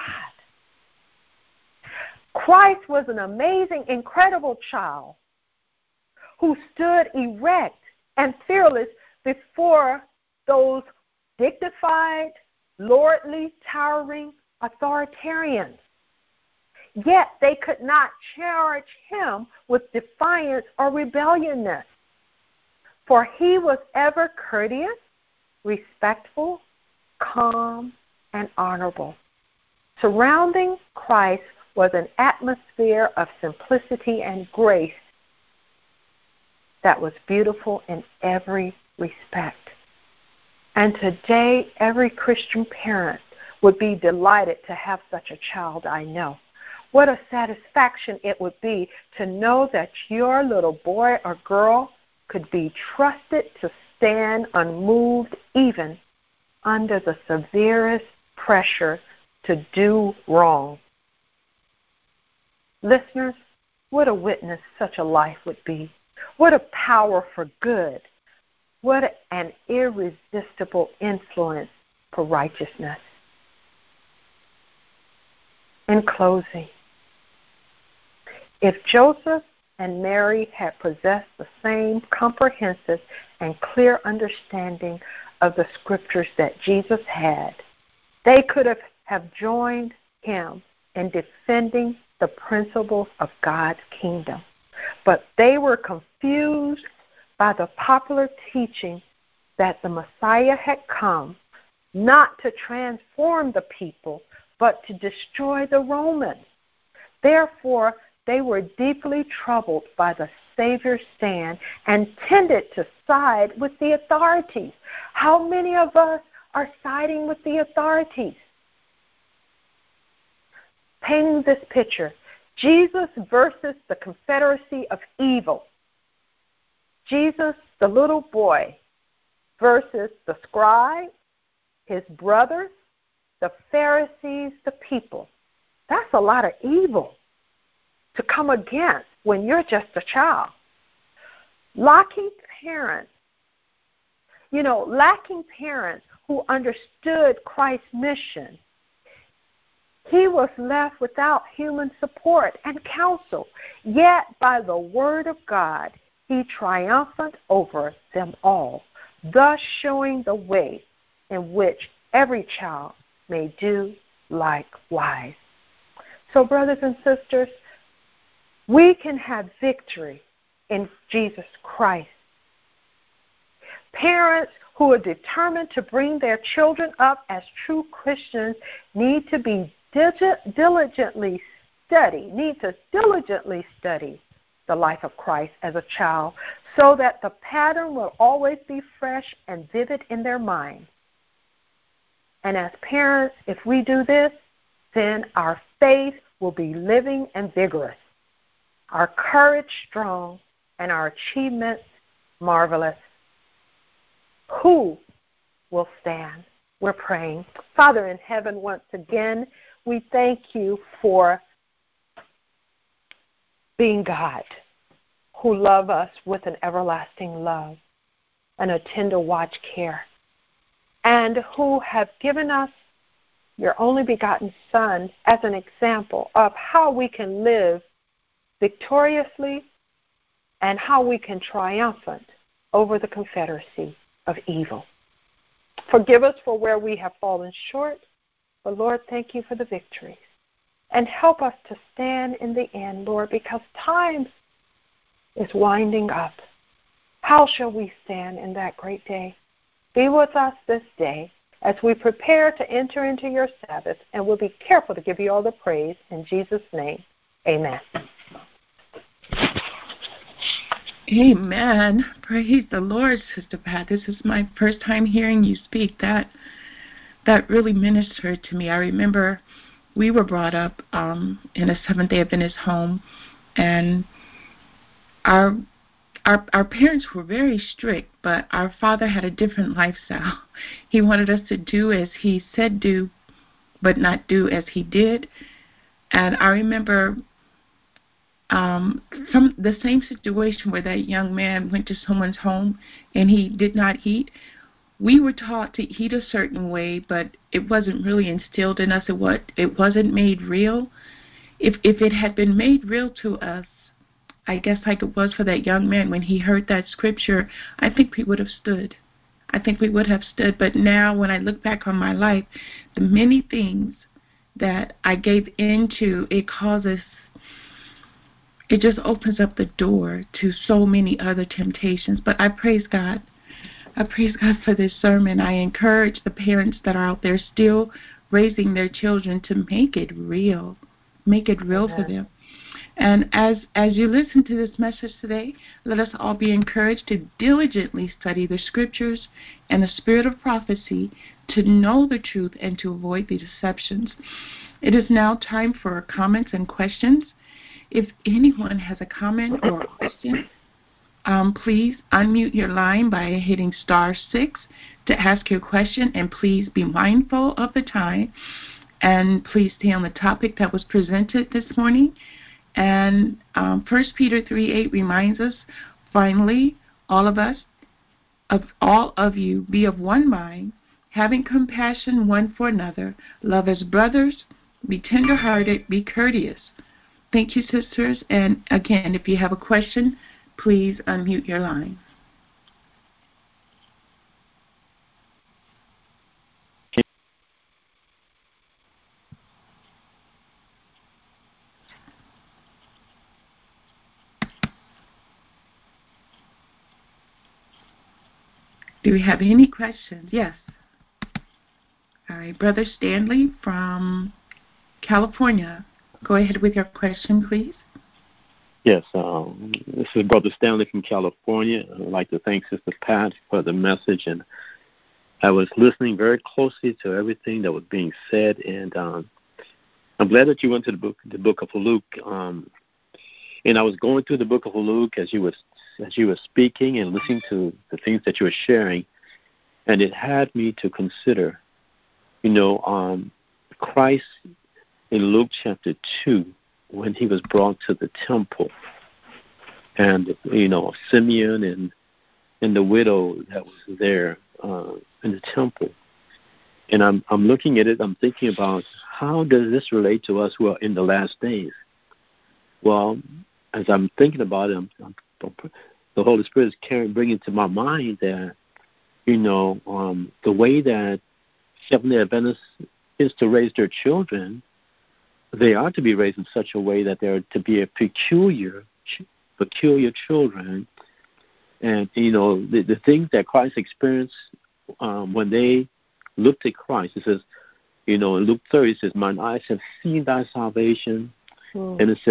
[SPEAKER 3] Christ was an amazing, incredible child who stood erect and fearless before those dignified, lordly, towering authoritarians. Yet they could not charge him with defiance or rebelliousness, for he was ever courteous, respectful, calm, and honorable. Surrounding Christ was an atmosphere of simplicity and grace that was beautiful in every respect. And today, every Christian parent would be delighted to have such a child, I know. What a satisfaction it would be to know that your little boy or girl could be trusted to stand unmoved even under the severest pressure to do wrong. Listeners, what a witness such a life would be. What a power for good. What an irresistible influence for righteousness. In closing, if Joseph and Mary had possessed the same comprehensive and clear understanding of the Scriptures that Jesus had, they could have joined him in defending the principles of God's kingdom. But they were confused by the popular teaching that the Messiah had come not to transform the people, but to destroy the Romans. Therefore, they were deeply troubled by the Savior's stand and tended to side with the authorities. How many of us are siding with the authorities? Painting this picture, Jesus versus the confederacy of evil. Jesus, the little boy, versus the scribes, his brothers, the Pharisees, the people. That's a lot of evil to come against when you're just a child. Lacking parents who understood Christ's mission, he was left without human support and counsel. Yet by the word of God, he triumphed over them all, thus showing the way in which every child may do likewise. So, brothers and sisters, we can have victory in Jesus Christ. Parents who are determined to bring their children up as true Christians need to diligently study the life of Christ as a child, so that the pattern will always be fresh and vivid in their mind. And as parents, if we do this, then our faith will be living and vigorous, our courage strong, and our achievements marvelous. Who will stand? We're praying. Father in heaven, once again, we thank you for being God, who love us with an everlasting love and a tender watch care, and who have given us your only begotten Son as an example of how we can live victoriously and how we can triumphant over the confederacy of evil. Forgive us for where we have fallen short, but Lord, thank you for the victories. And help us to stand in the end, Lord, because time is winding up. How shall we stand in that great day? Be with us this day as we prepare to enter into your Sabbath, and we'll be careful to give you all the praise. In Jesus' name, amen.
[SPEAKER 1] Amen. Praise the Lord, Sister Pat. This is my first time hearing you speak. That really ministered to me. I remember we were brought up in a Seventh-day Adventist home, and our parents were very strict, but our father had a different lifestyle. He wanted us to do as he said do, but not do as he did. And I remember the same situation where that young man went to someone's home and he did not eat. We were taught to eat a certain way, but it wasn't really instilled in us. It wasn't made real. If it had been made real to us, I guess like it was for that young man when he heard that scripture, I think we would have stood. But now when I look back on my life, the many things that I gave into, it just opens up the door to so many other temptations. But I praise God. I praise God for this sermon. I encourage the parents that are out there still raising their children to make it real. Make it real for them. And as you listen to this message today, let us all be encouraged to diligently study the scriptures and the spirit of prophecy to know the truth and to avoid the deceptions. It is now time for comments and questions. If anyone has a comment or a question, please unmute your line by hitting *6 to ask your question, and please be mindful of the time, and please stay on the topic that was presented this morning. And 1 Peter 3:8 reminds us, finally, all of you, be of one mind, having compassion one for another, love as brothers, be tender-hearted, be courteous. Thank you, sisters. And again, if you have a question, please unmute your line. Do we have any questions? Yes. All right, Brother Stanley from California. Go ahead with your question, please.
[SPEAKER 4] Yes, this is Brother Stanley from California. I'd like to thank Sister Pat for the message, and I was listening very closely to everything that was being said, and I'm glad that you went to the book of Luke. And I was going through the book of Luke as you were speaking and listening to the things that you were sharing, and it had me to consider, Christ in Luke chapter 2, when he was brought to the temple, and Simeon and the widow that was there in the temple, and I'm looking at it. I'm thinking about how does this relate to us who are in the last days. Well, as I'm thinking about it, the Holy Spirit is bringing to my mind that the way that Seventh-day Adventists is to raise their children. They are to be raised in such a way that they're to be a peculiar children. And, the things that Christ experienced when they looked at Christ, it says, in Luke 30, it says, mine eyes have seen thy salvation. And it says,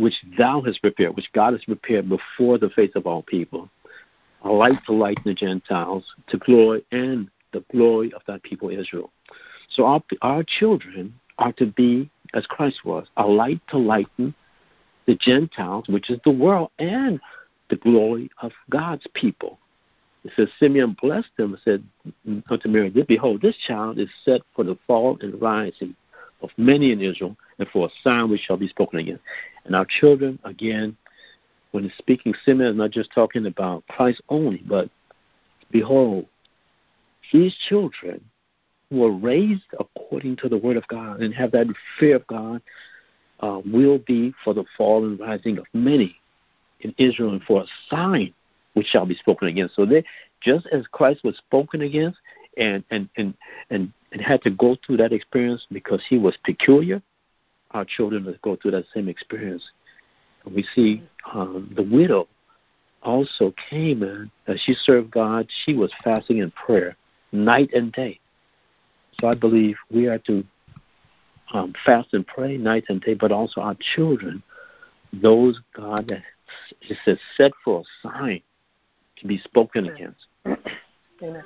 [SPEAKER 4] which thou hast prepared, which God has prepared before the face of all people, a light to lighten the Gentiles, to glory and the glory of thy people Israel. So our children are to be, as Christ was, a light to lighten the Gentiles, which is the world, and the glory of God's people. It says, Simeon blessed them and said unto Mary, behold, this child is set for the fall and rising of many in Israel, and for a sign which shall be spoken against. And our children, again, when it's speaking, Simeon is not just talking about Christ only, but behold, these children were raised according to the word of God and have that fear of God, will be for the fall and rising of many in Israel, and for a sign which shall be spoken against. So they, just as Christ was spoken against and had to go through that experience because he was peculiar, our children will go through that same experience. And we see the widow also came in, as she served God, she was fasting in prayer night and day. So I believe we are to fast and pray night and day, but also our children, those God that it says set for a sign to be spoken against.
[SPEAKER 3] Amen.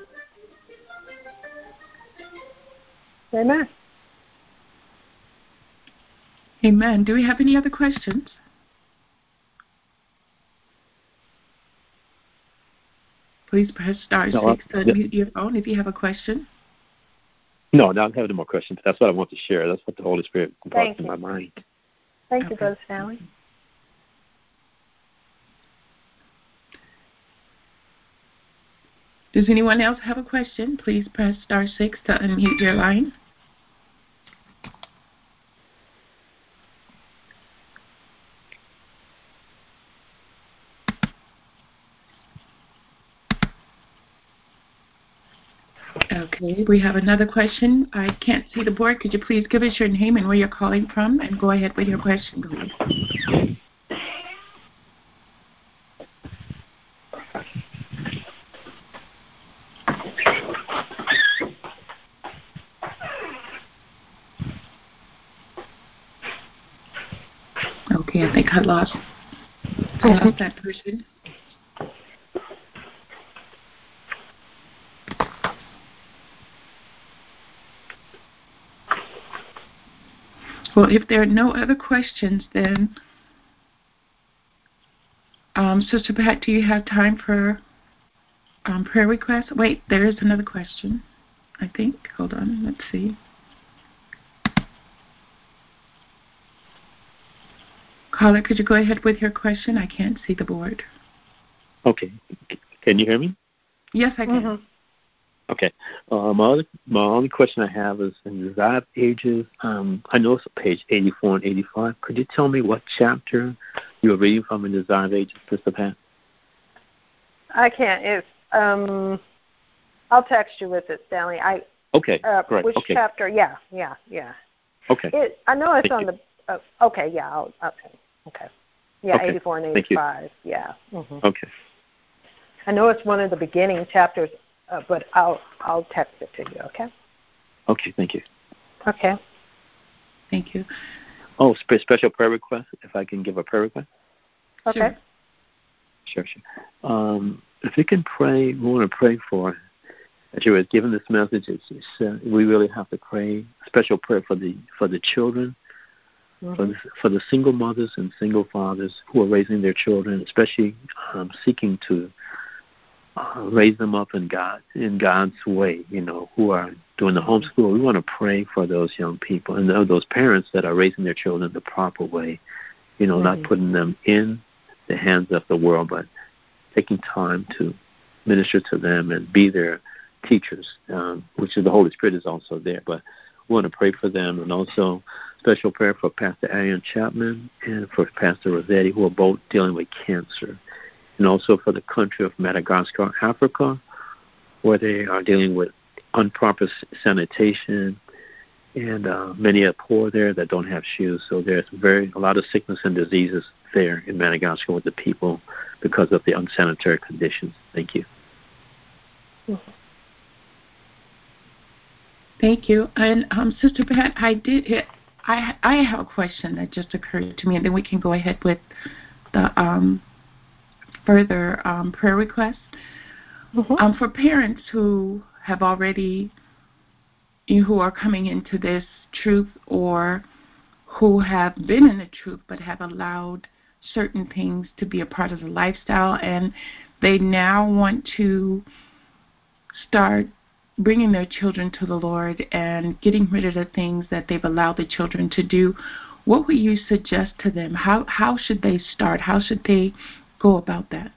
[SPEAKER 3] Amen.
[SPEAKER 1] Amen. Do we have any other questions? Please press star 6 to unmute your phone if you have a question.
[SPEAKER 4] No, I don't have any more questions. That's what I want to share. That's what the Holy Spirit brought to my mind.
[SPEAKER 3] Thank you, Brother Stanley.
[SPEAKER 1] Does anyone else have a question? Please press star 6 to unmute your line. Okay, we have another question. I can't see the board. Could you please give us your name and where you're calling from, and go ahead with your question, please. Okay, I think I lost that person. Well, if there are no other questions, then, Sister Pat, do you have time for prayer requests? Wait, there is another question, I think. Hold on, let's see. Caller, could you go ahead with your question? I can't see the board.
[SPEAKER 4] Okay. Can you hear me?
[SPEAKER 1] Yes, I can.
[SPEAKER 3] Mm-hmm.
[SPEAKER 4] Okay. My only question I have is in Desire of Ages. I know it's page 84 and 85. Could you tell me what chapter you were reading from in Desire of Ages, Sister Pat?
[SPEAKER 3] I can't. It's I'll text you with it, Stanley.
[SPEAKER 4] Okay. Great.
[SPEAKER 3] Which
[SPEAKER 4] okay.
[SPEAKER 3] chapter? Yeah.
[SPEAKER 4] Okay.
[SPEAKER 3] I know it's
[SPEAKER 4] Thank
[SPEAKER 3] on you. Okay. Yeah. Okay. Yeah. Okay. 84 and 85. Yeah. Mm-hmm.
[SPEAKER 4] Okay.
[SPEAKER 3] I know it's one of the beginning chapters. But I'll text it to you, okay?
[SPEAKER 4] Okay, thank you.
[SPEAKER 3] Okay.
[SPEAKER 1] Thank you.
[SPEAKER 4] Oh, special prayer request, if I can give a prayer request?
[SPEAKER 3] Okay.
[SPEAKER 4] Sure. If you can pray, we want to pray for, as you were given this message, we really have to pray, special prayer for the children, mm-hmm. for the single mothers and single fathers who are raising their children, especially seeking to raise them up in God's way, who are doing the homeschool. We want to pray for those young people and those parents that are raising their children the proper way, mm-hmm. not putting them in the hands of the world, but taking time to minister to them and be their teachers, which is the Holy Spirit is also there. But we want to pray for them, and also special prayer for Pastor Arian Chapman and for Pastor Rossetti, who are both dealing with cancer. And also for the country of Madagascar, Africa, where they are dealing with improper sanitation, and many are poor there that don't have shoes. So there's a lot of sickness and diseases there in Madagascar with the people because of the unsanitary conditions. Thank you.
[SPEAKER 1] Thank you. And Sister Pat, I did hit I have a question that just occurred to me, and then we can go ahead with the further prayer requests.
[SPEAKER 3] Mm-hmm.
[SPEAKER 1] For parents who have already, who are coming into this truth, or who have been in the truth but have allowed certain things to be a part of the lifestyle, and they now want to start bringing their children to the Lord and getting rid of the things that they've allowed the children to do, what would you suggest to them? How should they start? How should they go about that?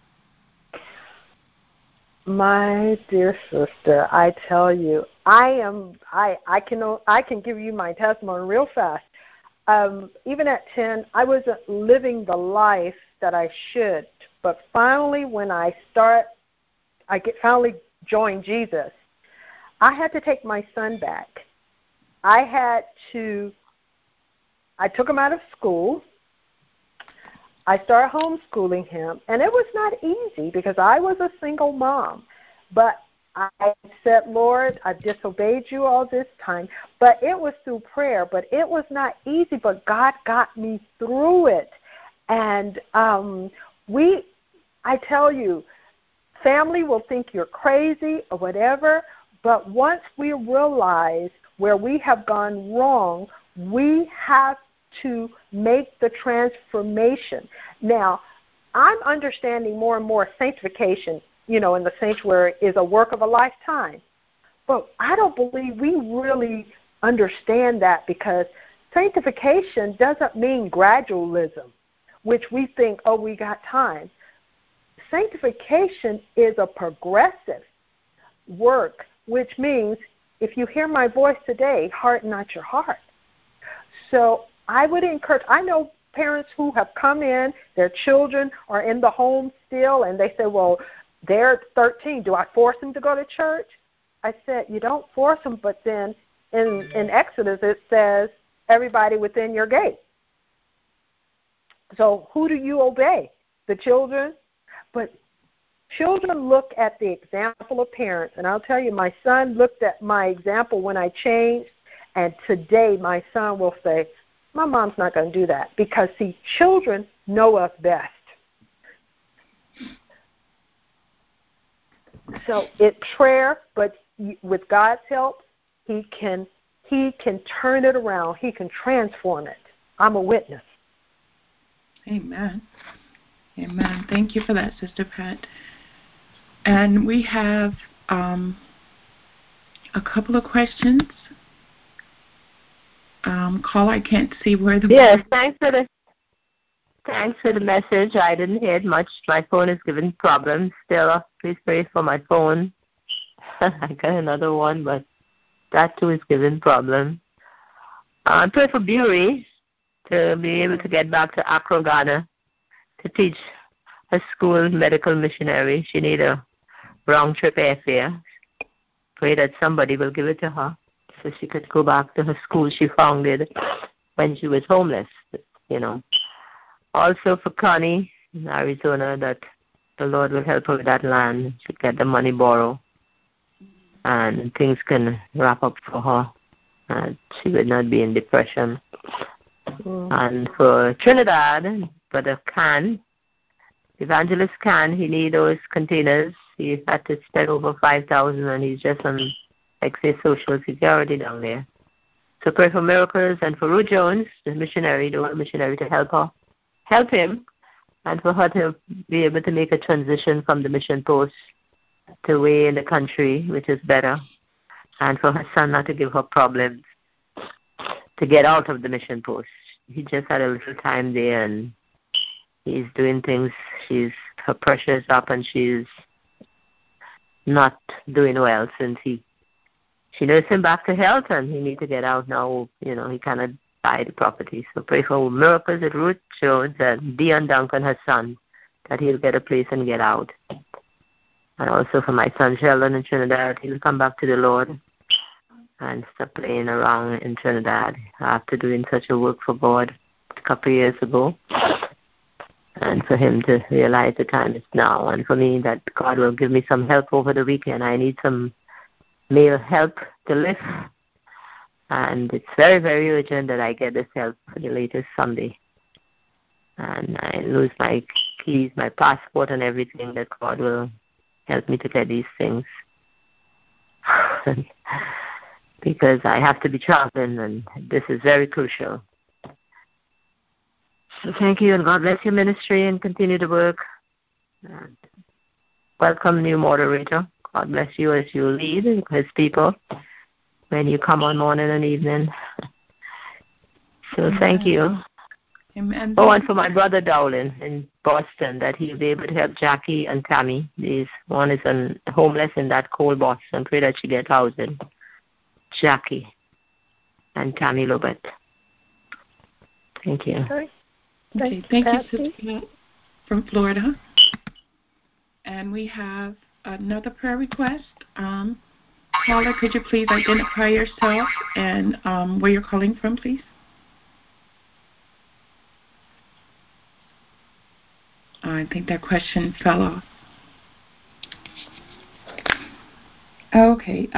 [SPEAKER 3] My dear sister, I tell you, I can give you my testimony real fast. Even at 10, I wasn't living the life that I should. But finally, when I finally joined Jesus, I had to take my son back. I took him out of school. I started homeschooling him, and it was not easy because I was a single mom. But I said, Lord, I've disobeyed you all this time. But it was through prayer. But it was not easy, but God got me through it. And I tell you, family will think you're crazy or whatever, but once we realize where we have gone wrong, we have to make the transformation. Now, I'm understanding more and more sanctification, in the sanctuary is a work of a lifetime. But I don't believe we really understand that, because sanctification doesn't mean gradualism, which we think, oh, we got time. Sanctification is a progressive work, which means if you hear my voice today, harden not your heart. So I would encourage, I know parents who have come in, their children are in the home still, and they say, well, they're 13. Do I force them to go to church? I said, you don't force them, but then in Exodus it says, everybody within your gate. So who do you obey? The children? But children look at the example of parents, and I'll tell you, my son looked at my example when I changed, and today my son will say, my mom's not going to do that, because, see, children know us best. So it's prayer, but with God's help, He can turn it around. He can transform it. I'm a witness.
[SPEAKER 1] Amen. Amen. Thank you for that, Sister Pat. And we have a couple of questions. Caller, I can't see where the...
[SPEAKER 5] Yes, thanks for the message. I didn't hear it much. My phone is giving problems still. Please pray for my phone. I got another one, but that too is giving problems. Pray for Bury to be able to get back to Accra, Ghana, to teach a school medical missionary. She need a round-trip airfare. Pray that somebody will give it to her so she could go back to her school she founded when she was homeless, Also for Connie in Arizona, that the Lord will help her with that land. She'll get the money borrowed, and things can wrap up for her, and she will not be in depression. And for Trinidad, Brother Khan, Evangelist Khan, he need those containers. He had to spend over $5,000, and he's just on, Social Security down there. So pray for miracles, and for Ruth Jones, the missionary, the one missionary, to help him, and for her to be able to make a transition from the mission post to way in the country, which is better, and for her son not to give her problems to get out of the mission post. He just had a little time there, and he's doing things. Her pressure is up, and she's not doing well since she nursed him back to health, and he needs to get out now. He cannot buy the property. So pray for miracles at Ruth Jones and Dion Duncan, her son, that he'll get a place and get out. And also for my son Sheldon in Trinidad, he'll come back to the Lord and stop playing around in Trinidad after doing such a work for God a couple of years ago. And for him to realize the time is now. And for me, that God will give me some help over the weekend. I need some male help to lift And it's very, very urgent that I get this help for the latest Sunday. And I lose my keys, my passport, and everything, that God will help me to get these things. Because I have to be traveling, and this is very crucial. So thank you, and God bless your ministry and continue to work. And welcome, new moderator. God bless you as you lead His people when you come on morning and evening. So thank you.
[SPEAKER 1] Amen.
[SPEAKER 5] Oh, and for my brother Dowling in Boston, that he'll be able to help Jackie and Tammy. One is homeless in that cold Boston. Pray that she gets housing. Jackie and Tammy Lobet. Thank you.
[SPEAKER 1] Okay. Thank you, Sister Pat from Florida. And we have another prayer request. Caller, could you please identify yourself and where you're calling from, please? I think that question fell off. Okay.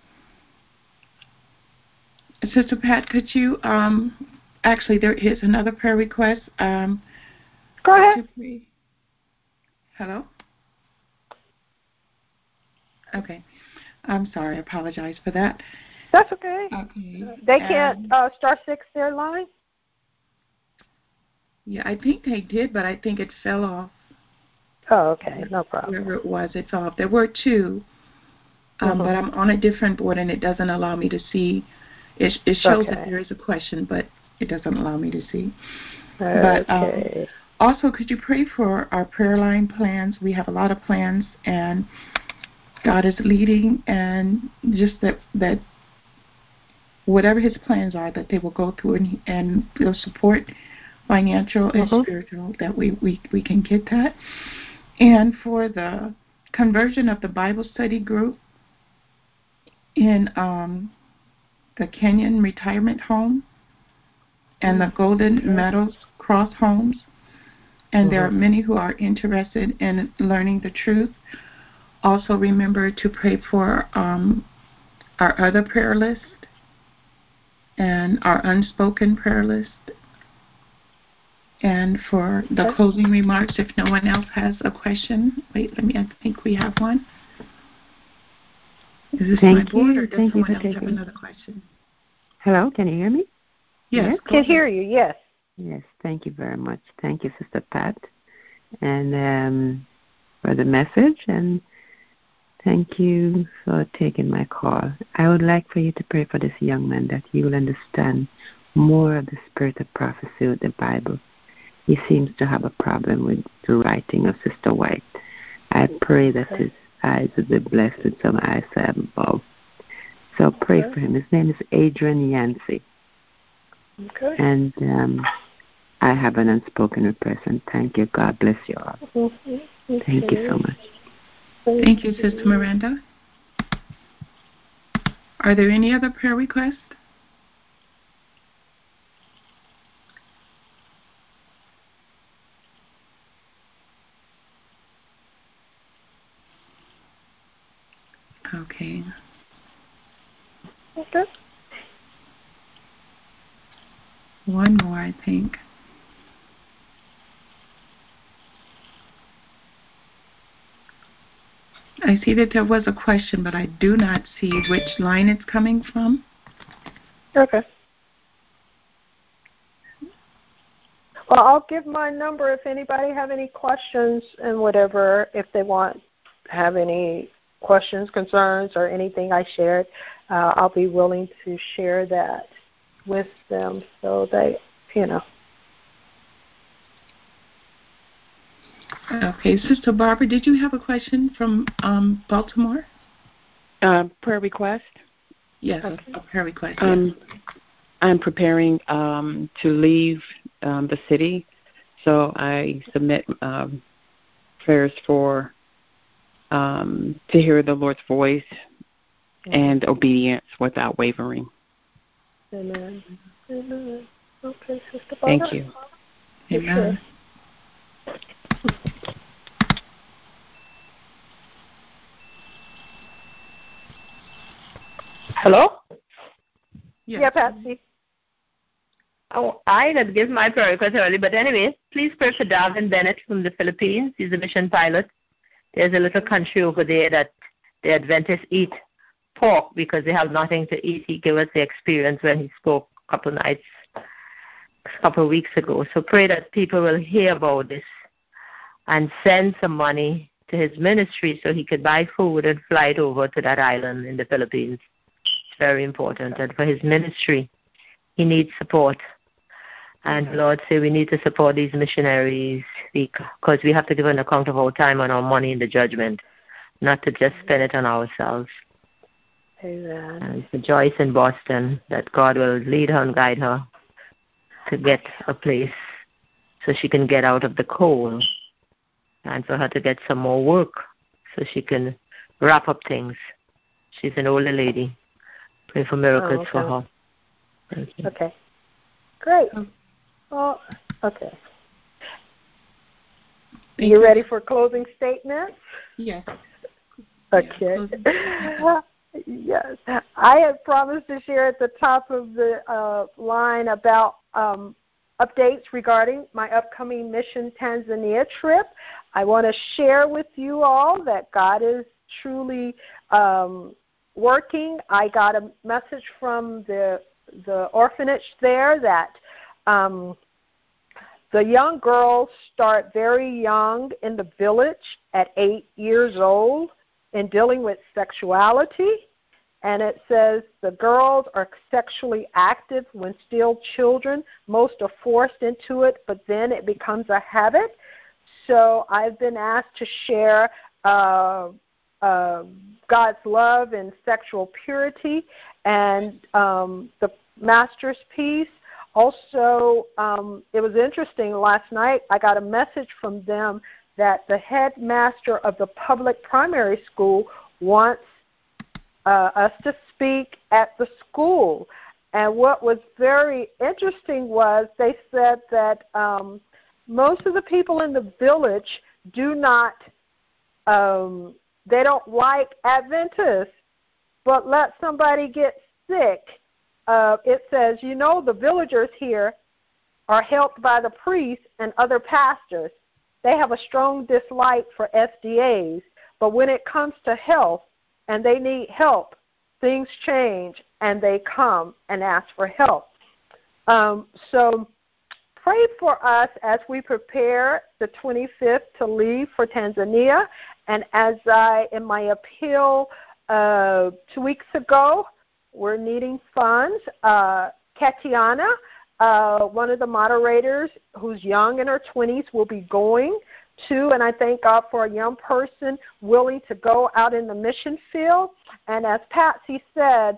[SPEAKER 1] Sister Pat, could you actually, there is another prayer request.
[SPEAKER 3] Go ahead.
[SPEAKER 1] Hello? Okay. I'm sorry. I apologize for that.
[SPEAKER 3] That's okay.
[SPEAKER 1] Okay.
[SPEAKER 3] They can't star 6 their line?
[SPEAKER 1] Yeah, I think they did, but I think it fell off.
[SPEAKER 3] Oh, okay. No problem.
[SPEAKER 1] Wherever it was, it fell off. There were two, but I'm on a different board, and it doesn't allow me to see. It shows that there is a question, but it doesn't allow me to see.
[SPEAKER 3] Okay.
[SPEAKER 1] But also, could you pray for our prayer line plans? We have a lot of plans, and God is leading, and just that whatever His plans are, that they will go through and will support financial and spiritual, that we can get that. And for the conversion of the Bible study group in the Kenyon Retirement Home and the Golden Meadows Cross Homes, and there are many who are interested in learning the truth. Also remember to pray for our other prayer list and our unspoken prayer list. And for the closing remarks, if no one else has a question. Wait, I think we have one. Is this my board, or does someone else have another question?
[SPEAKER 6] Hello, can you hear me?
[SPEAKER 1] Yes.
[SPEAKER 3] Can hear you, yes.
[SPEAKER 6] Yes, thank you very much. Thank you, Sister Pat, and for the message, and thank you for taking my call. I would like for you to pray for this young man, that he will understand more of the spirit of prophecy with the Bible. He seems to have a problem with the writing of Sister White. I pray that his eyes will be blessed with some eyesight above. So pray for him. His name is Adrian Yancey.
[SPEAKER 3] Okay.
[SPEAKER 6] And I have an unspoken request, and thank you. God bless you all. Thank you so much.
[SPEAKER 1] Thank you, Sister Miranda. Are there any other prayer requests? Okay.
[SPEAKER 3] Okay.
[SPEAKER 1] One more, I think. I see that there was a question, but I do not see which line it's coming from.
[SPEAKER 3] Okay. Well, I'll give my number if anybody have any questions and whatever, if they have any questions, concerns, or anything I shared. I'll be willing to share that with them so they,
[SPEAKER 1] Okay, Sister Barbara, did you have a question from Baltimore?
[SPEAKER 7] Prayer request?
[SPEAKER 1] Yes, a prayer request.
[SPEAKER 7] Yes. I'm preparing to leave the city, so I submit prayers for to hear the Lord's voice and obedience without wavering.
[SPEAKER 3] Amen. Amen. Okay, Sister Barbara.
[SPEAKER 7] Thank you.
[SPEAKER 1] Amen.
[SPEAKER 3] Sure. Hello? Yeah, Patsy.
[SPEAKER 5] Oh, I had given my prayer request early, but anyway, please pray for Darwin Bennett from the Philippines. He's a mission pilot. There's a little country over there that the Adventists eat pork because they have nothing to eat. He gave us the experience when he spoke a couple of weeks ago. So pray that people will hear about this and send some money to his ministry so he could buy food and fly it over to that island in the Philippines. It's very important. And for his ministry, he needs support. And Lord, say we need to support these missionaries because we have to give an account of our time and our money in the judgment, not to just spend it on ourselves.
[SPEAKER 3] Amen.
[SPEAKER 5] And for Joyce in Boston, that God will lead her and guide her to get a place so she can get out of the cold and for her to get some more work so she can wrap up things. She's an older lady. Pray for miracles for her. Thank you.
[SPEAKER 3] Okay. Great. Well, okay. You ready for closing statements?
[SPEAKER 1] Yes.
[SPEAKER 3] Okay. Yes. I had promised to share at the top of the line about updates regarding my upcoming Mission Tanzania trip. I want to share with you all that God is truly working. I got a message from the orphanage there that the young girls start very young in the village at 8 years old in dealing with sexuality. And it says the girls are sexually active when still children. Most are forced into it, but then it becomes a habit. So I've been asked to share God's love and sexual purity and the Master's Peace. Also, it was interesting last night. I got a message from them that the headmaster of the public primary school wants us to speak at the school. And what was very interesting was they said that most of the people in the village do not, they don't like Adventists, but let somebody get sick. It says, the villagers here are helped by the priests and other pastors. They have a strong dislike for SDAs, but when it comes to health and they need help, things change and they come and ask for help. So pray for us as we prepare the 25th to leave for Tanzania. And as in my appeal 2 weeks ago, we're needing funds. Katiana, one of the moderators who's young in her 20s, will be going to, and I thank God for a young person willing to go out in the mission field. And as Patsy said,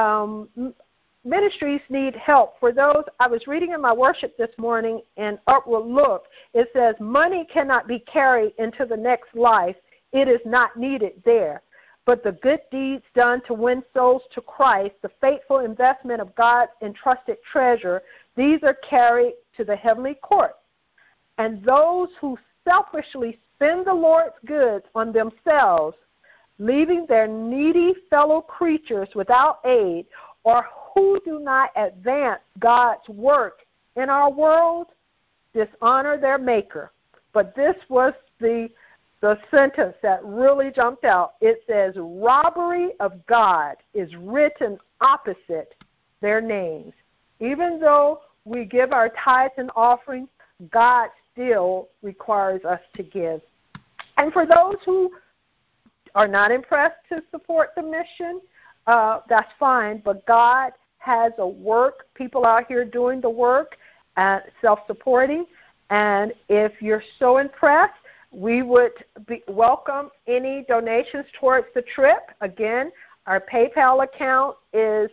[SPEAKER 3] ministries need help. For those, I was reading in my worship this morning in Upward Look, it says, money cannot be carried into the next life. It is not needed there. But the good deeds done to win souls to Christ, the faithful investment of God's entrusted treasure, these are carried to the heavenly court. And those who selfishly spend the Lord's goods on themselves, leaving their needy fellow creatures without aid, or who do not advance God's work in our world, dishonor their Maker. But this was the sentence that really jumped out. It says, robbery of God is written opposite their names. Even though we give our tithes and offerings, God still requires us to give. And for those who are not impressed to support the mission, that's fine, but God has a work, people out here doing the work, self-supporting, and if you're so impressed, we would welcome any donations towards the trip. Again, our PayPal account is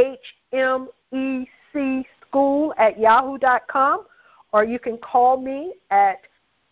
[SPEAKER 3] hmecschool@yahoo.com, or you can call me at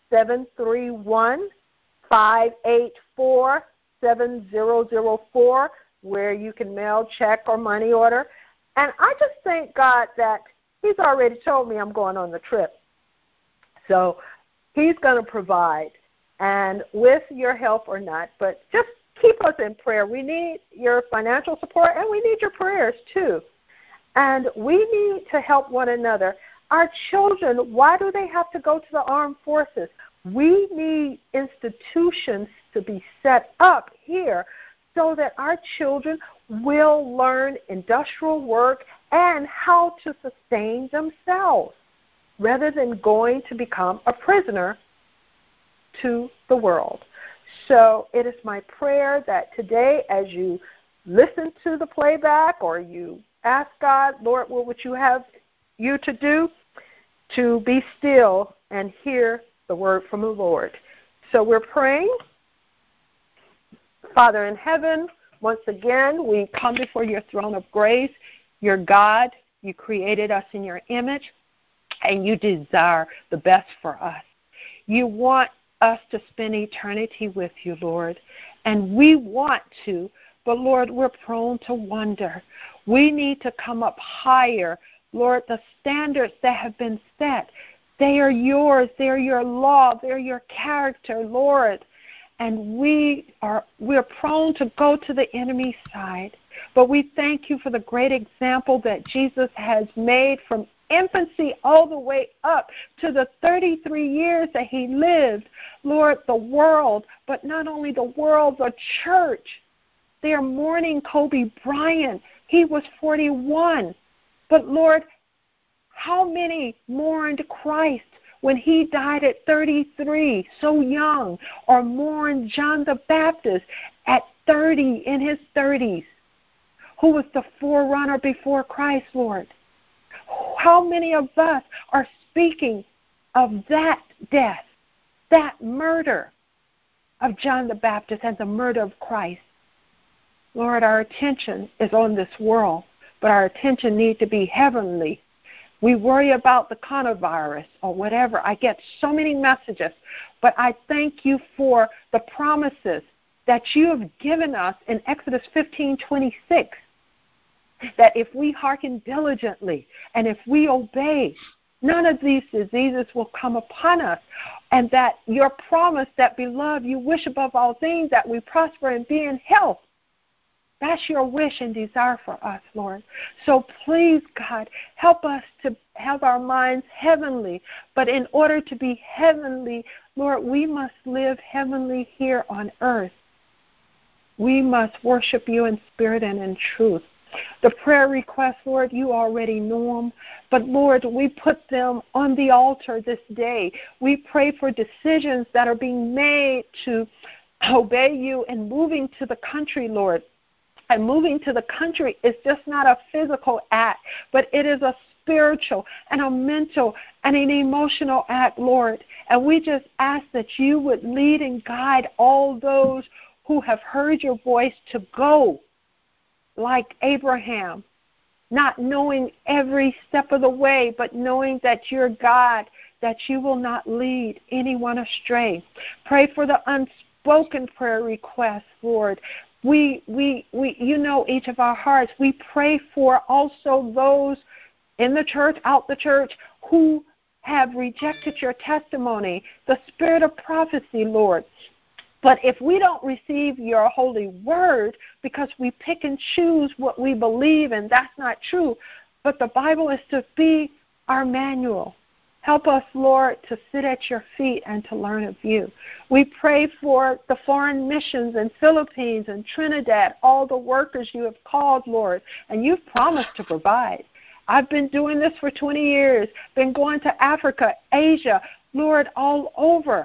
[SPEAKER 3] 731-584-7004, where you can mail, check, or money order. And I just thank God that He's already told me I'm going on the trip. So He's going to provide, and with your help or not, but just keep us in prayer. We need your financial support, and we need your prayers too. And we need to help one another. Our children, why do they have to go to the armed forces? We need institutions to be set up here so that our children will learn industrial work and how to sustain themselves rather than going to become a prisoner to the world. So it is my prayer that today, as you listen to the playback or you ask God, Lord, what would you have you to do? To be still and hear the word from the Lord. So we're praying. Father in heaven, once again, we come before your throne of grace. You're God. You created us in your image, and you desire the best for us. You want us to spend eternity with you, Lord, and we want to, but, Lord, we're prone to wonder. We need to come up higher. Lord, the standards that have been set, they are yours. They're your law. They're your character, Lord. And we're prone to go to the enemy's side. But we thank you for the great example that Jesus has made from infancy all the way up to the 33 years that he lived. Lord, the world, but not only the world, the church. They are mourning Kobe Bryant. He was 41. But, Lord, how many mourned Christ when he died at 33, so young, or mourned John the Baptist at 30, in his 30s, who was the forerunner before Christ, Lord? How many of us are speaking of that death, that murder of John the Baptist and the murder of Christ? Lord, our attention is on this world, but our attention needs to be heavenly. We worry about the coronavirus or whatever. I get so many messages, but I thank you for the promises that you have given us in Exodus 15:26, that if we hearken diligently and if we obey, none of these diseases will come upon us, and that your promise that, beloved, you wish above all things that we prosper and be in health. That's your wish and desire for us, Lord. So please, God, help us to have our minds heavenly. But in order to be heavenly, Lord, we must live heavenly here on earth. We must worship you in spirit and in truth. The prayer requests, Lord, you already know them. But, Lord, we put them on the altar this day. We pray for decisions that are being made to obey you and moving to the country, Lord. And moving to the country is just not a physical act, but it is a spiritual and a mental and an emotional act, Lord. And we just ask that you would lead and guide all those who have heard your voice to go, like Abraham, not knowing every step of the way, but knowing that you're God, that you will not lead anyone astray. Pray for the unspoken prayer requests, Lord. We you know each of our hearts. We pray for also those in the church, out the church, who have rejected your testimony, the spirit of prophecy, Lord. But if we don't receive your holy word because we pick and choose what we believe, and that's not true, but the Bible is to be our manual. Help us, Lord, to sit at your feet and to learn of you. We pray for the foreign missions in Philippines and Trinidad, all the workers you have called, Lord, and you've promised to provide. I've been doing this for 20 years, been going to Africa, Asia, Lord, all over,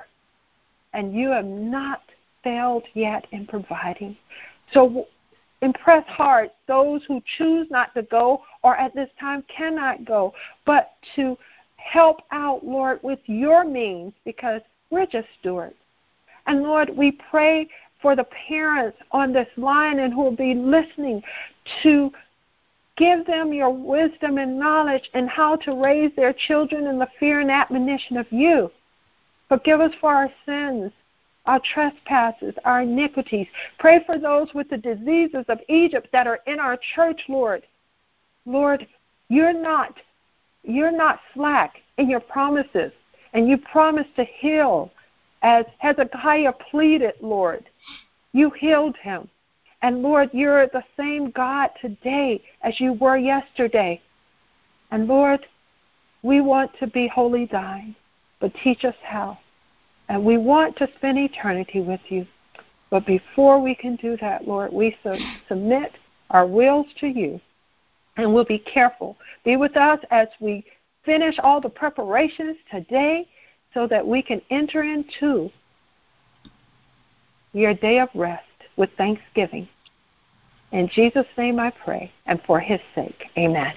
[SPEAKER 3] and you have not failed yet in providing. So impress hearts, those who choose not to go or at this time cannot go, but to help out, Lord, with your means, because we're just stewards. And, Lord, we pray for the parents on this line and who will be listening to give them your wisdom and knowledge in how to raise their children in the fear and admonition of you. Forgive us for our sins, our trespasses, our iniquities. Pray for those with the diseases of Egypt that are in our church, Lord. Lord, you're not slack in your promises, and you promised to heal as Hezekiah pleaded, Lord. You healed him, And Lord, you're the same God today as you were yesterday. And Lord, we want to be wholly thine, but teach us how. And we want to spend eternity with you. But before we can do that, Lord, we submit our wills to you. And we'll be careful. Be with us as we finish all the preparations today so that we can enter into your day of rest with thanksgiving. In Jesus' name I pray, and for his sake, amen.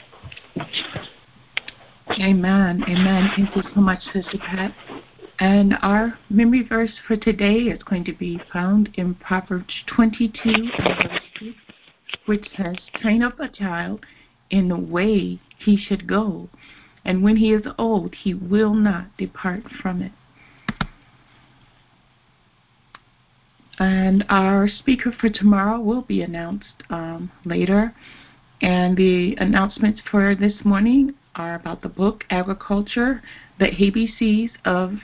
[SPEAKER 1] Amen. Amen. Thank you so much, Sister Pat. And our memory verse for today is going to be found in Proverbs 22, verse 6, which says, "Train up a child in the way he should go, and when he is old, he will not depart from it." And our speaker for tomorrow will be announced later. And the announcements for this morning are about the book, Agriculture, the ABCs of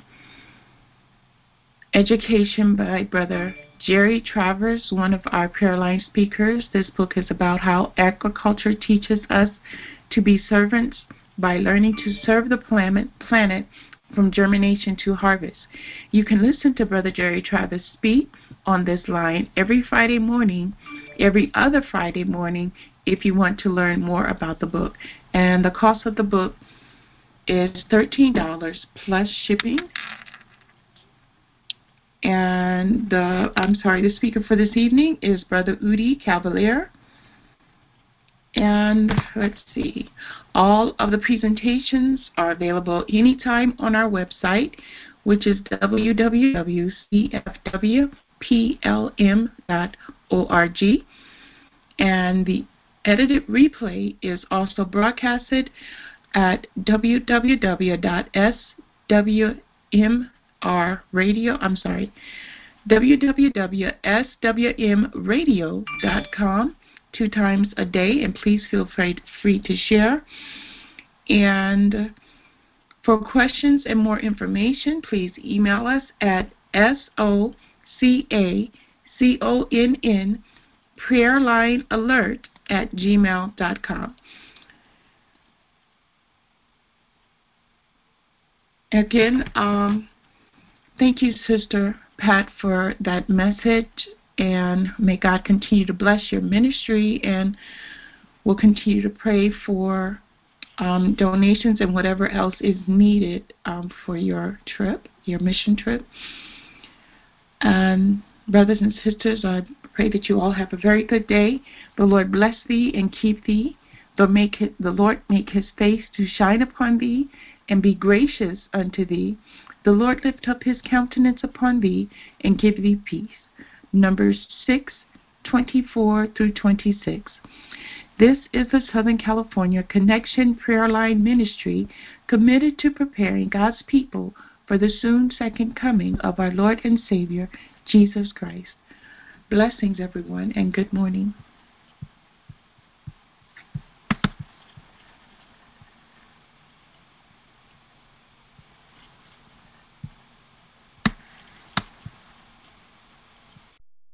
[SPEAKER 1] Education by Brother Jerry Travers, one of our prayer line speakers. This book is about how agriculture teaches us to be servants by learning to serve the planet from germination to harvest. You can listen to Brother Jerry Travers speak on this line every Friday morning, every other Friday morning, if you want to learn more about the book. And the cost of the book is $13 plus shipping. And the speaker for this evening is Brother Udi Cavalier. And let's see, all of the presentations are available anytime on our website, which is www.cfwplm.org. And the edited replay is also broadcasted at www.swmradio.com 2 times a day, and please feel free to share. And for questions and more information, please email us at SOCACONN prayerlinealert@gmail.com. Again, thank you, Sister Pat, for that message, and may God continue to bless your ministry, and we'll continue to pray for donations and whatever else is needed for your trip, your mission trip. And brothers and sisters, I pray that you all have a very good day. The Lord bless thee and keep thee. The Lord make his face to shine upon thee and be gracious unto thee. The Lord lift up his countenance upon thee and give thee peace. Numbers 6:24-26. This is the Southern California Connection Prayer Line Ministry, committed to preparing God's people for the soon second coming of our Lord and Savior, Jesus Christ. Blessings, everyone, and good morning.